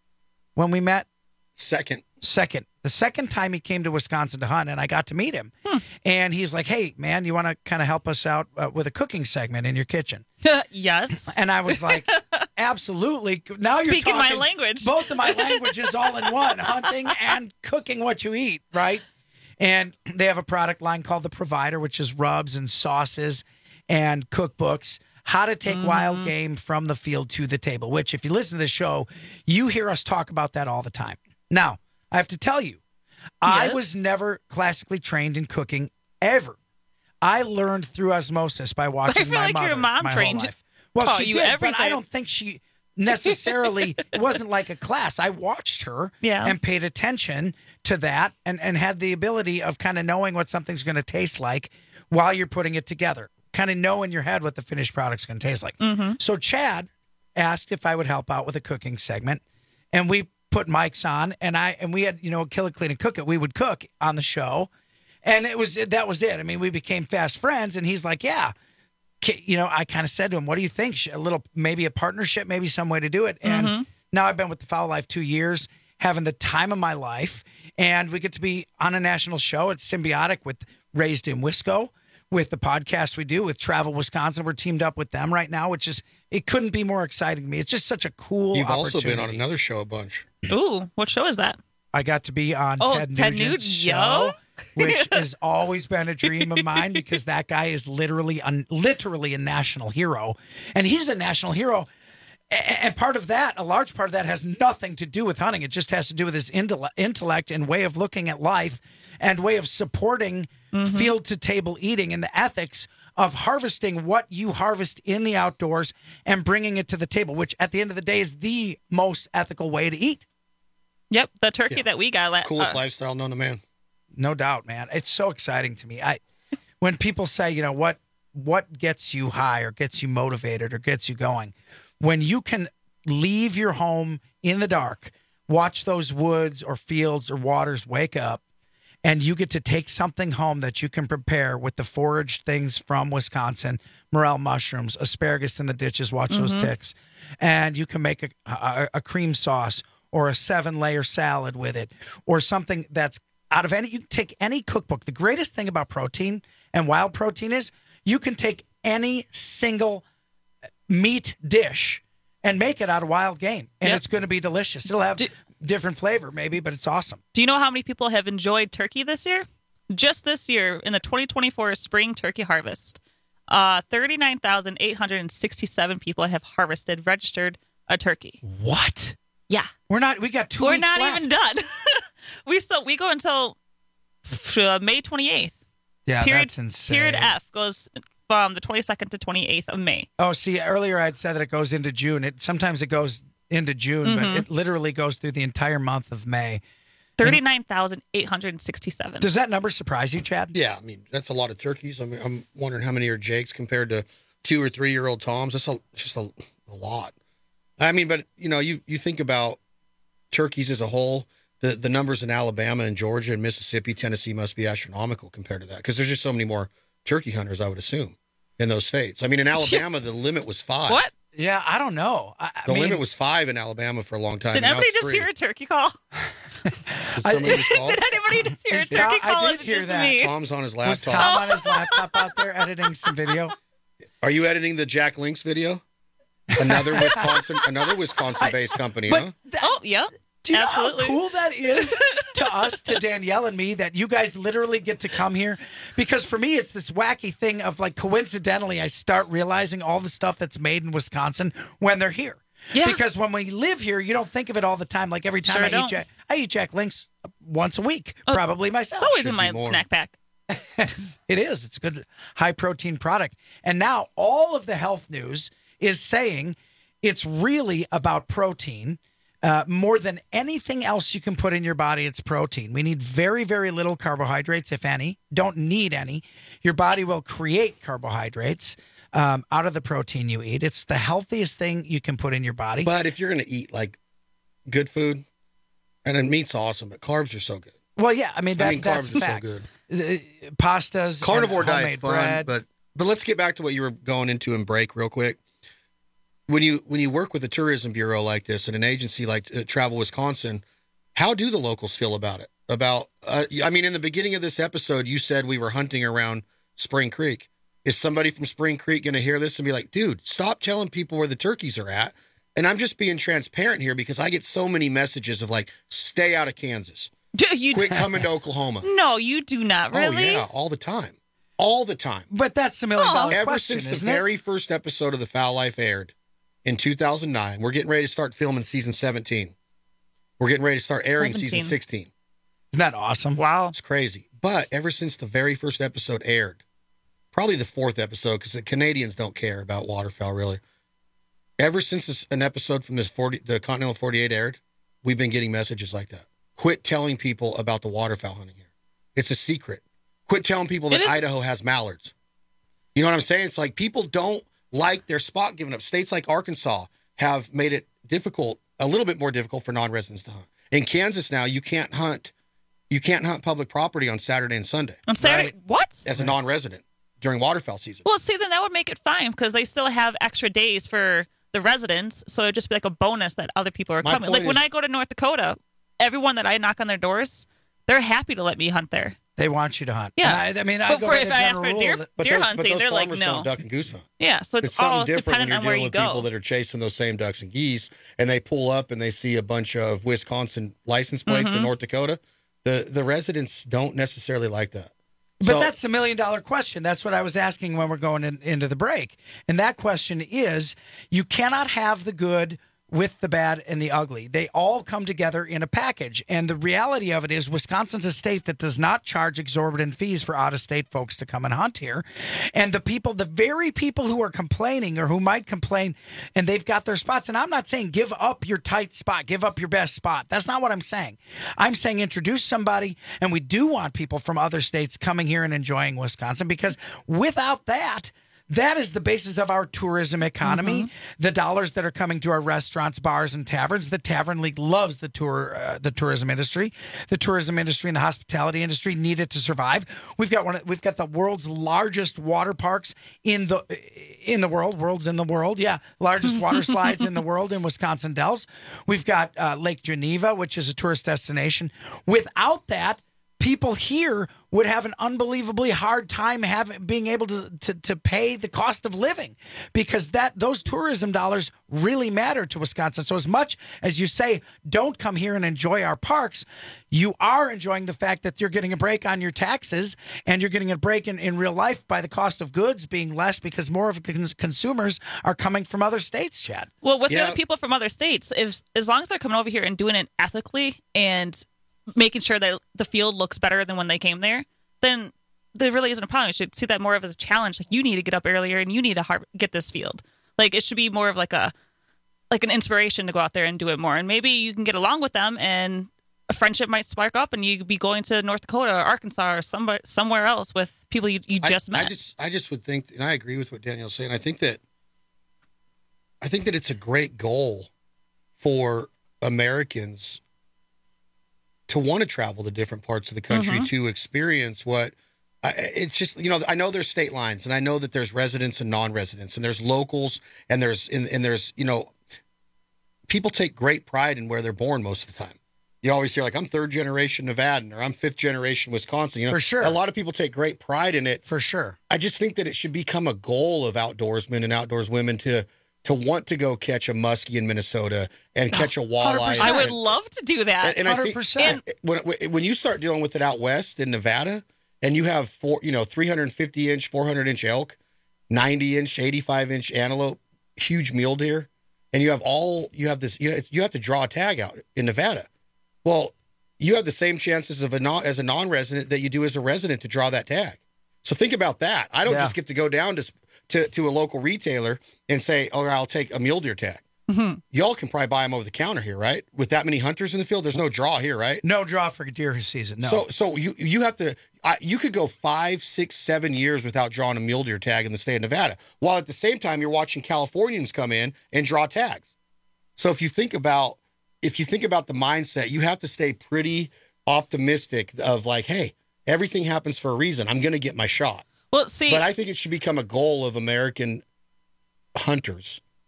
when we met? Second. Second. The second time he came to Wisconsin to hunt, and I got to meet him. Hmm. And he's like, hey, man, you want to kind of help us out uh, with a cooking segment in your kitchen? Yes. And I was like, absolutely. Now you're Speaking my talking language. Both of my languages all in one, hunting and cooking what you eat, right? And they have a product line called The Provider, which is rubs and sauces and cookbooks. How to take Mm-hmm. wild game from the field to the table, which if you listen to the show, you hear us talk about that all the time. Now, I have to tell you, I Yes. was never classically trained in cooking ever. I learned through osmosis by watching I feel my like mother your mom my trained whole you- life. Well, taught she you did, everything. but I don't think she necessarily, it wasn't like a class. I watched her Yeah. and paid attention to that and, and had the ability of kind of knowing what something's going to taste like while you're putting it together, kind of know in your head what the finished product's going to taste like. Mm-hmm. So Chad asked if I would help out with a cooking segment, and we put mics on, and I and we had, you know, Kill It, Clean, and Cook It. We would cook on the show, and it was that was it. I mean, we became fast friends, and he's like, yeah. Ki- You know, I kind of said to him, what do you think? Sh- A little, maybe a partnership, maybe some way to do it. And Mhm. now I've been with the Foul Life two years, having the time of my life, and we get to be on a national show. It's symbiotic with Raised in Wisco, with the podcast we do with Travel Wisconsin. We're teamed up with them right now, which is, it couldn't be more exciting to me. It's just such a cool You've also been on opportunity. another show a bunch. Ooh, what show is that? I got to be on Oh, Ted, Ted Nugent's Nugent, show, yo. which has always been a dream of mine because that guy is literally, a, literally a national hero, and he's a national hero. A- And part of that, a large part of that, has nothing to do with hunting. It just has to do with his intell- intellect and way of looking at life and way of supporting Mm-hmm. field to table eating and the ethics of harvesting what you harvest in the outdoors and bringing it to the table, which at the end of the day is the most ethical way to eat. Yep, the turkey Yeah. that we got. la- Coolest uh, lifestyle known to man. No doubt, man. It's so exciting to me. I when people say, you know, what what gets you high or gets you motivated or gets you going, when you can leave your home in the dark, watch those woods or fields or waters wake up, and you get to take something home that you can prepare with the foraged things from Wisconsin, morel mushrooms, asparagus in the ditches, watch those Mhm. ticks, and you can make a, a, a cream sauce or a seven-layer salad with it, or something that's out of any, you can take any cookbook. The greatest thing about protein and wild protein is you can take any single meat dish and make it out of wild game, and Yep. it's going to be delicious. It'll have different flavor maybe, but it's awesome. Do you know how many people have enjoyed turkey this year? Just this year, in the twenty twenty-four spring turkey harvest, uh, thirty-nine thousand eight hundred sixty-seven people have harvested, registered a turkey. What? Yeah. We're not, we got two We're weeks not left. even done. we still we go until uh, May twenty-eighth. Yeah, period, that's insane. Period F goes from the twenty-second to twenty-eighth of May. Oh, see, earlier I'd said that it goes into June. It sometimes it goes into June, Mhm. but it literally goes through the entire month of May. thirty-nine thousand eight hundred sixty-seven. Does that number surprise you, Chad? Yeah, I mean, that's a lot of turkeys. I mean, I'm wondering how many are Jakes compared to two or three year old Toms. That's a, just a, a lot. I mean, but you know, you, you think about turkeys as a whole, the, the numbers in Alabama and Georgia and Mississippi, Tennessee must be astronomical compared to that because there's just so many more turkey hunters, I would assume, in those states. I mean, in Alabama, the limit was five. What? Yeah, I don't know. I, I The mean, limit was five in Alabama for a long time. Did and now everybody it's just three. hear a turkey call? Did somebody just call? Did anybody just hear a Is turkey Tom- I call? did Or is it hear just that. me? Tom's on his Was laptop. Tom on his laptop out there editing some video? Are you editing the Jack Links video? Another Wisconsin, another Wisconsin-based company, but huh? Oh, yep. Do you Absolutely. know how cool that is to us, to Danielle and me, that you guys literally get to come here? Because for me, it's this wacky thing of like, coincidentally, I start realizing all the stuff that's made in Wisconsin when they're here. Yeah. Because when we live here, you don't think of it all the time. Like every time Sure I eat don't. Jack, I eat Jack Links once a week, Oh, probably myself. It's always should in be my more. snack pack. It is. It's a good high protein product. And now all of the health news is saying it's really about protein. Uh, more than anything else you can put in your body, it's protein. We need very, very little carbohydrates, if any. Don't need any. Your body will create carbohydrates um, out of the protein you eat. It's the healthiest thing you can put in your body. But if you're going to eat like good food, and then meat's awesome, but carbs are so good. Well, yeah, I mean, that, I mean, that's carbs are fact. so good. Uh, pastas, Carnivore and diet's homemade fun, bread. but but let's get back to what you were going into in break real quick. when you when you work with a tourism bureau like this and an agency like uh, Travel Wisconsin, how do the locals feel about it? About, uh, I mean, in the beginning of this episode, you said we were hunting around Spring Creek. Is somebody from Spring Creek going to hear this and be like, dude, stop telling people where the turkeys are at? And I'm just being transparent here because I get so many messages of like, stay out of Kansas. Do you quit coming to Oklahoma? No, you do not. Really? Oh, yeah, all the time. All the time. But that's a million dollar Ever question, since the isn't it? very first episode of The Foul Life aired in two thousand nine, we're getting ready to start filming season seventeen. We're getting ready to start airing season seventeen. sixteen. Isn't that awesome? Wow. It's crazy. But ever since the very first episode aired, probably the fourth episode, because the Canadians don't care about waterfowl, really. Ever since this, an episode from this forty, the Continental forty-eight aired, we've been getting messages like that. Quit telling people about the waterfowl hunting here. It's a secret. Quit telling people that Idaho has mallards. You know what I'm saying? It's like people don't like their spot given up. States like Arkansas have made it difficult, a little bit more difficult for non-residents to hunt. In Kansas now, you can't hunt, you can't hunt public property on Saturday and Sunday. On Saturday, what? As a non-resident during waterfowl season. Well, see, then that would make it fine because they still have extra days for the residents, so it'd just be like a bonus that other people are My coming. point Like when is- I go to North Dakota, everyone that I knock on their doors, they're happy to let me hunt there. They want you to hunt. Yeah. And I, I mean, I But go for by if the I ask general for deer- rule that- But deer those, hunting, but those they're like, farmers no. don't duck and goose hunt. Yeah, so it's, It's something all different when dependent you're on where dealing you with go. people that are chasing those same ducks and geese, and they pull up and they see a bunch of Wisconsin license plates Mhm. in North Dakota. The the residents don't necessarily like that. But So- that's a million dollar question. That's what I was asking when we're going in, into the break. And that question is you cannot have the good with the bad and the ugly. They all come together in a package. And the reality of it is Wisconsin's a state that does not charge exorbitant fees for out-of-state folks to come and hunt here. And the people, the very people who are complaining or who might complain and they've got their spots, and I'm not saying give up your tight spot, give up your best spot. That's not what I'm saying. I'm saying introduce somebody, and we do want people from other states coming here and enjoying Wisconsin because without that, that is the basis of our tourism economy. Mm-hmm. The dollars that are coming to our restaurants, bars, and taverns. The Tavern League loves the tour, uh, the tourism industry. The tourism industry and the hospitality industry need it to survive. We've got one. Of, we've got the world's largest water parks in the in the world. World's in the world. Yeah, largest water slides in the world in Wisconsin Dells. We've got uh, Lake Geneva, which is a tourist destination. Without that, people here would have an unbelievably hard time having being able to, to to pay the cost of living because that those tourism dollars really matter to Wisconsin. So as much as you say don't come here and enjoy our parks, you are enjoying the fact that you're getting a break on your taxes and you're getting a break in, in real life by the cost of goods being less because more of cons- consumers are coming from other states, Chad. Well, with the Yeah. other people from other states, if as long as they're coming over here and doing it ethically and making sure that the field looks better than when they came there, then there really isn't a problem. You should see that more of as a challenge. Like you need to get up earlier and you need to har- get this field. Like it should be more of like a like an inspiration to go out there and do it more. And maybe you can get along with them and a friendship might spark up and you could be going to North Dakota or Arkansas or somewhere somewhere else with people you, you just I, met. I just I just would think, and I agree with what Danielle's saying. I think that I think that it's a great goal for Americans to want to travel to different parts of the country Mm-hmm. Mhm. to experience what I, it's just, you know, I know there's state lines and I know that there's residents and non-residents and there's locals and there's, and, and there's, you know, people take great pride in where they're born most of the time. You always hear like, I'm third generation Nevadan or I'm fifth generation Wisconsin. You know, For sure. A lot of people take great pride in it. For sure. I just think that it should become a goal of outdoorsmen and outdoors women to, to want to go catch a muskie in Minnesota and catch a walleye. I would love to do that. And, and I think and when when you start dealing with it out west in Nevada, and you have four, you know, three hundred fifty inch, four hundred inch elk, ninety inch, eighty-five inch antelope, huge mule deer, and you have all you have this you you have to draw a tag out in Nevada. Well, you have the same chances of a non, as a non-resident that you do as a resident to draw that tag. So think about that. I don't Yeah. just get to go down to to to a local retailer and say, "Oh, I'll take a mule deer tag." Mm-hmm. Y'all can probably buy them over the counter here, right? With that many hunters in the field, there's no draw here, right? No draw for deer season. No. So, so you you have to. I, you could go five, six, seven years without drawing a mule deer tag in the state of Nevada, while at the same time you're watching Californians come in and draw tags. So if you think about if you think about the mindset, you have to stay pretty optimistic of like, hey, everything happens for a reason. I'm going to get my shot. Well, see, But I think it should become a goal of American hunters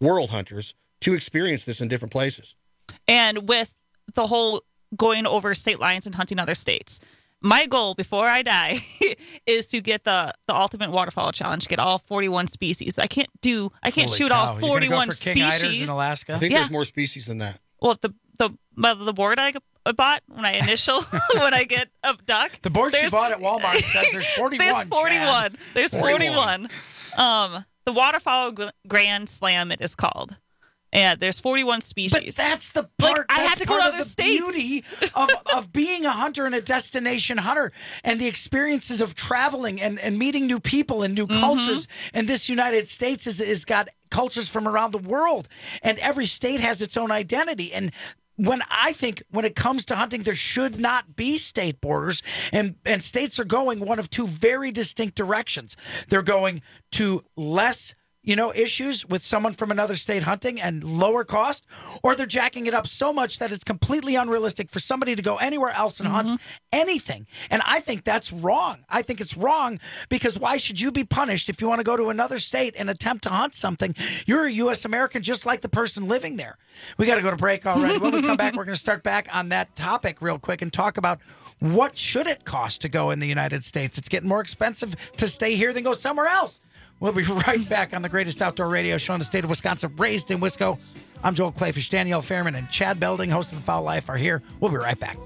world hunters to experience this in different places. And with the whole going over state lines and hunting other states, my goal before I die is to get the, the ultimate waterfowl challenge, get all forty-one species. I can't do, I can't Holy shoot cow. all You're gonna go forty-one for king eiders species. in Alaska? I think Yeah. there's more species than that. Well, the the the board I bought when I initial when I get a duck. The board she there's- bought at Walmart says there's forty-one. There's forty-one. Chad. There's forty-one. Um, the waterfowl Gr- Grand Slam it is called. Yeah, there's forty-one species. But that's the part. Like, I that's had to go part to of other the states. beauty of, of being a hunter and a destination hunter, and the experiences of traveling and, and meeting new people and new Mm-hmm. cultures. And this United States is is got cultures from around the world, and every state has its own identity. And when I think when it comes to hunting, there should not be state borders, and and states are going one of two very distinct directions. They're going to less, you know, issues with someone from another state hunting and lower cost, or they're jacking it up so much that it's completely unrealistic for somebody to go anywhere else and hunt anything. And I think that's wrong. I think it's wrong because why should you be punished if you want to go to another state and attempt to hunt something? You're a U S American just like the person living there. We got to go to break already. When we come back, we're going to start back on that topic real quick and talk about what should it cost to go in the United States. It's getting more expensive to stay here than go somewhere else. We'll be right back on the greatest outdoor radio show in the state of Wisconsin, raised in Wisco. I'm Joel Clayfish. Danielle Fairman and Chad Belding, host of The Foul Life, are here. We'll be right back.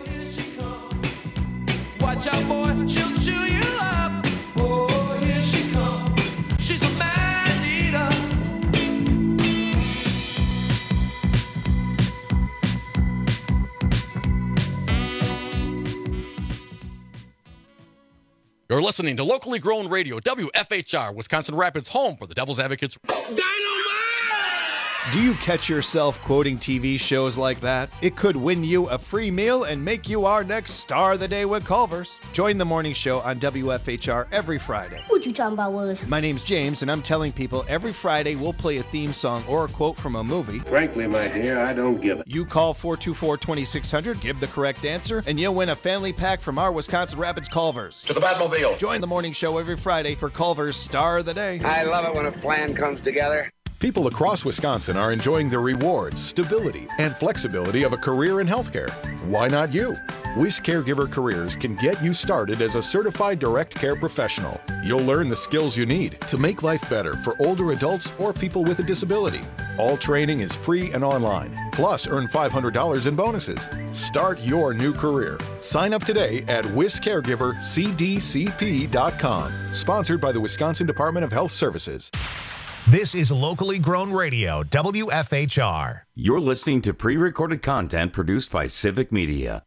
Watch out, boy, she'll chew you up. Oh, here she comes. She's a man eater. You're listening to locally grown radio, W F H R, Wisconsin Rapids, home for the Devil's Advocates. Do you catch yourself quoting T V shows like that? It could win you a free meal and make you our next star of the day with Culver's. Join the morning show on W F H R every Friday. What you talking about, Willis? My name's James, and I'm telling people every Friday we'll play a theme song or a quote from a movie. Frankly, my dear, I don't give it. You call four two four, two six zero zero, give the correct answer, and you'll win a family pack from our Wisconsin Rapids Culver's. To the Batmobile. Join the morning show every Friday for Culver's Star of the Day. I love it when a plan comes together. People across Wisconsin are enjoying the rewards, stability, and flexibility of a career in healthcare. Why not you? Wish Caregiver Careers can get you started as a certified direct care professional. You'll learn the skills you need to make life better for older adults or people with a disability. All training is free and online. Plus, earn five hundred dollars in bonuses. Start your new career. Sign up today at wish caregiver c d c p dot com. Sponsored by the Wisconsin Department of Health Services. This is locally grown radio, W F H R. You're listening to pre-recorded content produced by Civic Media.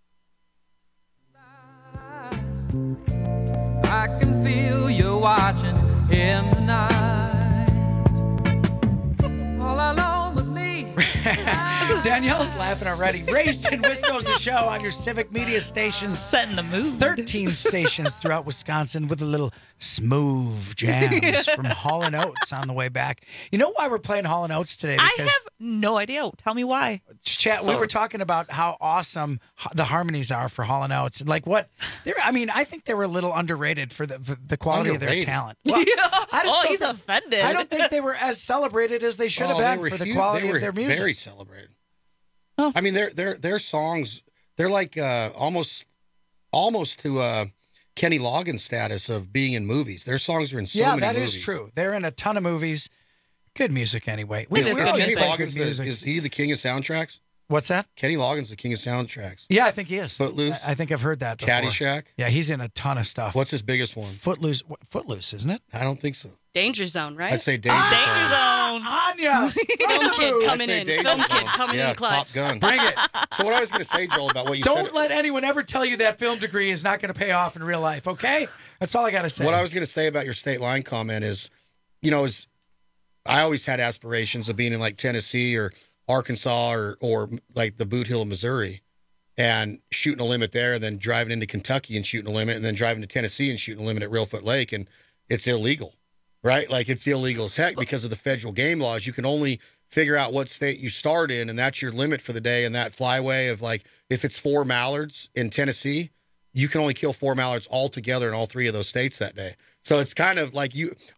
I can feel you watching in the night. All alone with me. Danielle's laughing already. Raised in Wisco's the show on your Civic Media stations. Setting the mood. thirteen stations throughout Wisconsin with a little smooth jams from Hall and Oates on the way back. You know why we're playing Hall and Oates today? I have no idea. Tell me why. Chat, we were talking about how awesome h- the harmonies are for Hall and Oates, and like what they're. I mean, I think they were a little underrated for the for the quality of their Underrated. talent. Well, Yeah. I just Oh, don't he's think- offended. I don't think they were as celebrated as they should have Oh, they been were for the huge- quality they of were their music. Very celebrated. I mean, their their their songs, they're like uh, almost almost to uh, Kenny Loggins status of being in movies. Their songs are in so yeah, many that movies. is true. They're in a ton of movies. Good music, anyway. We, Is, we is always Kenny play good Loggins the, music. is he the king of soundtracks? What's that? Kenny Loggins the king of soundtracks. Yeah, I think he is. Footloose. I, I think I've heard that before. Caddyshack. Yeah, he's in a ton of stuff. What's his biggest one? Footloose? what- Footloose, isn't it? I don't think so. Danger Zone, right? I'd say Danger Danger Zone. Zone. Anya! Film kid I'd coming say in. Danger Film kid Zone. coming yeah, in clutch. Top Gun. Bring it. So what I was going to say, Joel, about what you Don't said. let anyone ever tell you that film degree is not going to pay off in real life, okay? That's all I got to say. What I was going to say about your state line comment is, you know, is I always had aspirations of being in like Tennessee or Arkansas or or like the Boot Hill of Missouri and shooting a limit there, and then driving into Kentucky and shooting a limit, and then driving to Tennessee and shooting a limit at Reelfoot Lake, and it's illegal, right? Like it's illegal as heck because of the federal game laws. You can only figure out what state you start in, and that's your limit for the day. And that flyway of like, if it's four mallards in Tennessee, you can only kill four mallards all together in all three of those states that day. So it's kind of like you, I,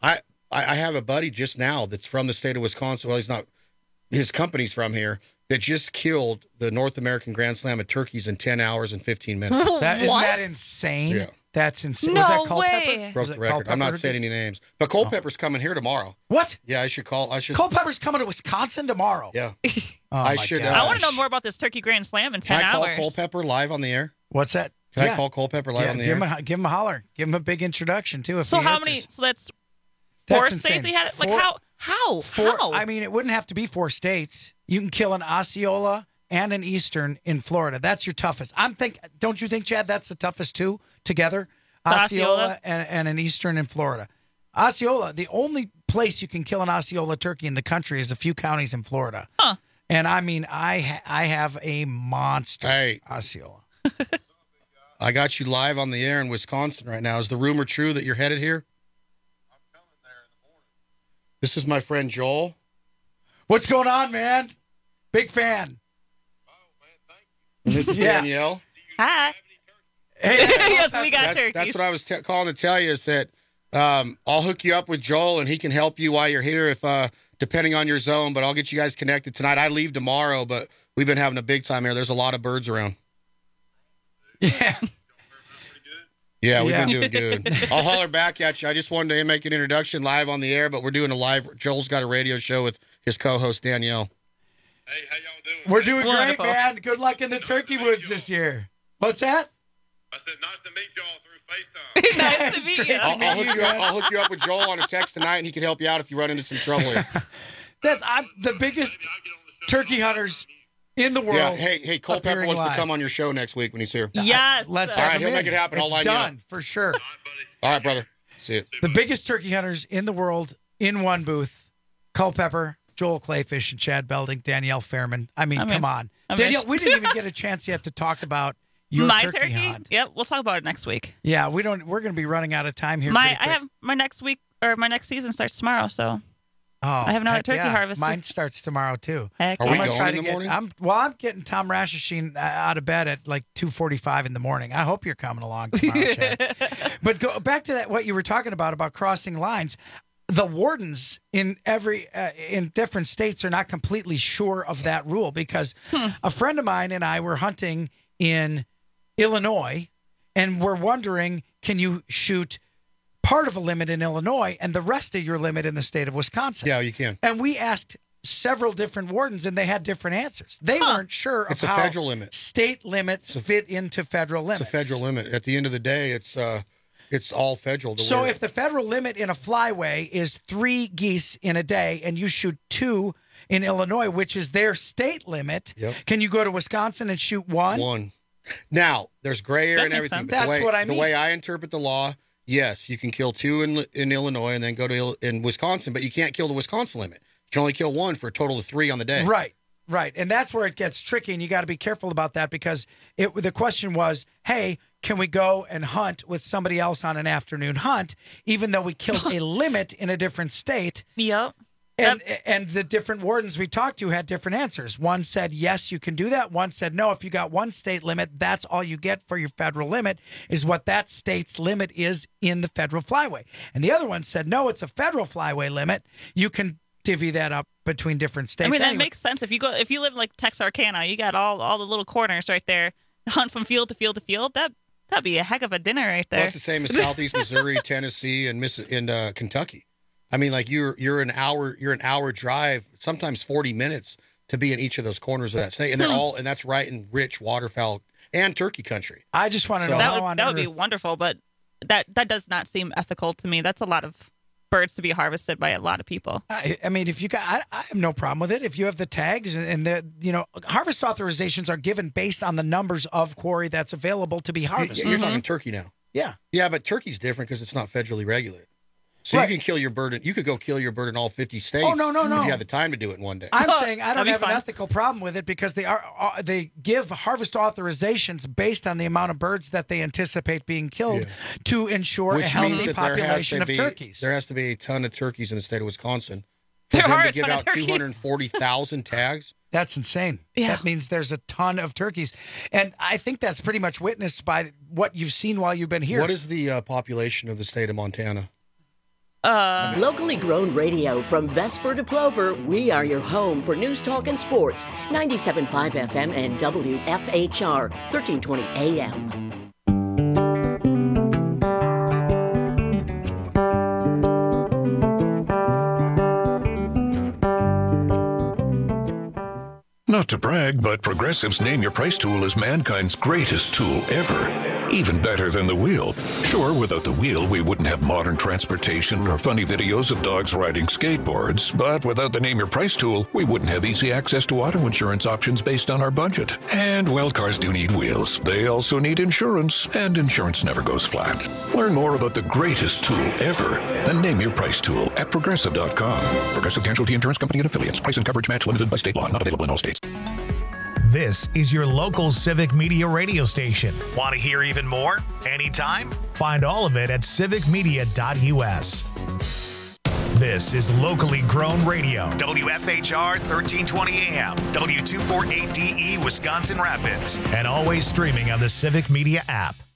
I, I have a buddy just now that's from the state of Wisconsin. Well, he's not. His company's from here. That just killed the North American Grand Slam of turkeys in ten hours and fifteen minutes. That, isn't What? that insane? Yeah. That's insane. No Was that Culpepper? way. Broke Was the it record. I'm Culpepper? not saying any names, but Culpepper's coming here tomorrow. What? Yeah, I should call. I should. Culpepper's coming to Wisconsin tomorrow. Yeah, Oh, I my should. gosh. Uh, I want to know more about this Turkey Grand Slam in Can ten I call hours. Culpepper live on the air? What's that? Can Yeah. I call Culpepper live Yeah, on the give air? him a, give him a holler. Give him a big introduction too. If So he how answers. many? So that's That's four insane. states he had. Like Four- how? How? Four, how? I mean, it wouldn't have to be four states. You can kill an Osceola and an Eastern in Florida. That's your toughest. I'm think. Don't you think, Chad? That's the toughest two together. The Osceola, Osceola? And, and an Eastern in Florida. Osceola. The only place you can kill an Osceola turkey in the country is a few counties in Florida. Huh. And I mean, I ha- I have a monster Hey. Osceola. I got you live on the air in Wisconsin right now. Is the rumor true that you're headed here? I'm coming there in the morning. This is my friend Joel. What's going on, man? Big fan. And this is Yeah. Danielle. Hi. Hey, yes, we got That's, turkeys. that's what I was t- calling to tell you is that um, I'll hook you up with Joel and he can help you while you're here if uh, depending on your zone, but I'll get you guys connected tonight. I leave tomorrow, but we've been having a big time here. There's a lot of birds around. Yeah. Yeah, we've Yeah. been doing good. I'll holler back at you. I just wanted to make an introduction live on the air, but we're doing a live. Joel's got a radio show with his co-host Danielle. Hey, how y'all doing? We're doing Wonderful. great, man. Good luck in the turkey woods this year. What's that? I said, nice to meet y'all through FaceTime. Nice to meet you. I'll, I'll hook you up. I'll hook you up with Joel on a text tonight, and he can help you out if you run into some trouble here. That's I'm the biggest turkey hunters in the world. Yeah. Hey, hey, Culpepper appearing wants live. to come on your show next week when he's here. Yes. Let's All have right, him he'll in. make it happen. I'll It's line you up. done for sure. All right, brother. See you. The biggest turkey hunters in the world in one booth: Culpepper, Joel Clayfish, and Chad Belding, Danielle Fairman. I mean, I'm come in. on, I'm Danielle. in. We didn't even get a chance yet to talk about your my turkey, turkey. hunt. Yep, we'll talk about it next week. Yeah, we don't. We're going to be running out of time here. My pretty I quick. have my next week or my next season starts tomorrow, so Oh, I have another heck turkey yeah. harvest. Mine starts tomorrow too. Heck Are yeah. we I'm gonna going try in to the get. morning? I'm well. I'm getting Tom Rashashin out of bed at like two forty-five in the morning. I hope you're coming along tomorrow, Chad. But go back to that. What you were talking about about crossing lines. The wardens in every uh, in different states are not completely sure of that rule because a friend of mine and I were hunting in Illinois, and we're wondering, can you shoot part of a limit in Illinois and the rest of your limit in the state of Wisconsin? Yeah, you can. And we asked several different wardens, and they had different answers. They weren't sure of It's a how federal limit. state limits fit into federal limits. It's a federal limit. At the end of the day, it's uh, it's all federal. the So way- if the federal limit in a flyway is three geese in a day, and you shoot two in Illinois, which is their state limit, Yep. can you go to Wisconsin and shoot one? One. Now, there's gray area That and makes everything. sense. But That's the way, what I The mean. way I interpret the law, yes, you can kill two in in Illinois and then go to Il- in Wisconsin, but you can't kill the Wisconsin limit. You can only kill one for a total of three on the day. Right, right. And that's where it gets tricky, and you got to be careful about that because it. the question was, hey, can we go and hunt with somebody else on an afternoon hunt, even though we killed a limit in a different state? Yep. And and the different wardens we talked to had different answers. One said, yes, you can do that. One said, no, if you got one state limit, that's all you get for your federal limit is what that state's limit is in the federal flyway. And the other one said, no, it's a federal flyway limit. You can divvy that up between different states. I mean, that Anyway, makes sense. If you go, if you live in like Texarkana, you got all all the little corners right there. Hunt from field to field to field. That that'd be a heck of a dinner right there. Well, that's the same as Southeast Missouri, Tennessee, and Miss in uh, Kentucky. I mean, like you're you're an hour you're an hour drive, sometimes forty minutes to be in each of those corners of that state, and they're Hmm. all and that's right in rich waterfowl and turkey country. I just want to So- know that how would on that would be earth- wonderful, but that that does not seem ethical to me. That's a lot of birds to be harvested by a lot of people. I, I mean, if you got, I, I have no problem with it. If you have the tags and, and the, you know, harvest authorizations are given based on the numbers of quarry that's available to be You- harvested. You're talking turkey now. Yeah. Yeah, but turkey's different because it's not federally regulated. So Right. you can kill your bird. In, you could go kill your bird in all fifty states. Oh, no, no, no. If you had the time to do it in one day. I'm saying I don't That'd be have an fun. ethical problem with it because they are uh, they give harvest authorizations based on the amount of birds that they anticipate being killed to ensure a Which healthy means that there has population to of be turkeys. there has to be a ton of turkeys in the state of Wisconsin for There them are to a give ton of out turkeys. two hundred forty thousand tags. That's insane. Yeah. That means there's a ton of turkeys. And I think that's pretty much witnessed by what you've seen while you've been here. What is the uh, population of the state of Montana? Uh, Locally grown radio from Vesper to Plover, we are your home for news, talk, and sports. ninety-seven point five F M and W F H R, thirteen twenty A M. Not to brag, but Progressive's Name Your Price tool is mankind's greatest tool ever. Even better than the wheel. Sure, without the wheel, we wouldn't have modern transportation or funny videos of dogs riding skateboards. But without the Name Your Price tool, we wouldn't have easy access to auto insurance options based on our budget. And, well, cars do need wheels. They also need insurance, and insurance never goes flat. Learn more about the greatest tool ever, the Name Your Price tool at Progressive dot com. Progressive Casualty Insurance Company and Affiliates. Price and coverage match limited by state law. Not available in all states. This is your local Civic Media radio station. Want to hear even more? Anytime? Find all of it at civic media dot U S. This is locally grown radio. W F H R thirteen twenty A M, W two forty-eight D E Wisconsin Rapids, and always streaming on the Civic Media app.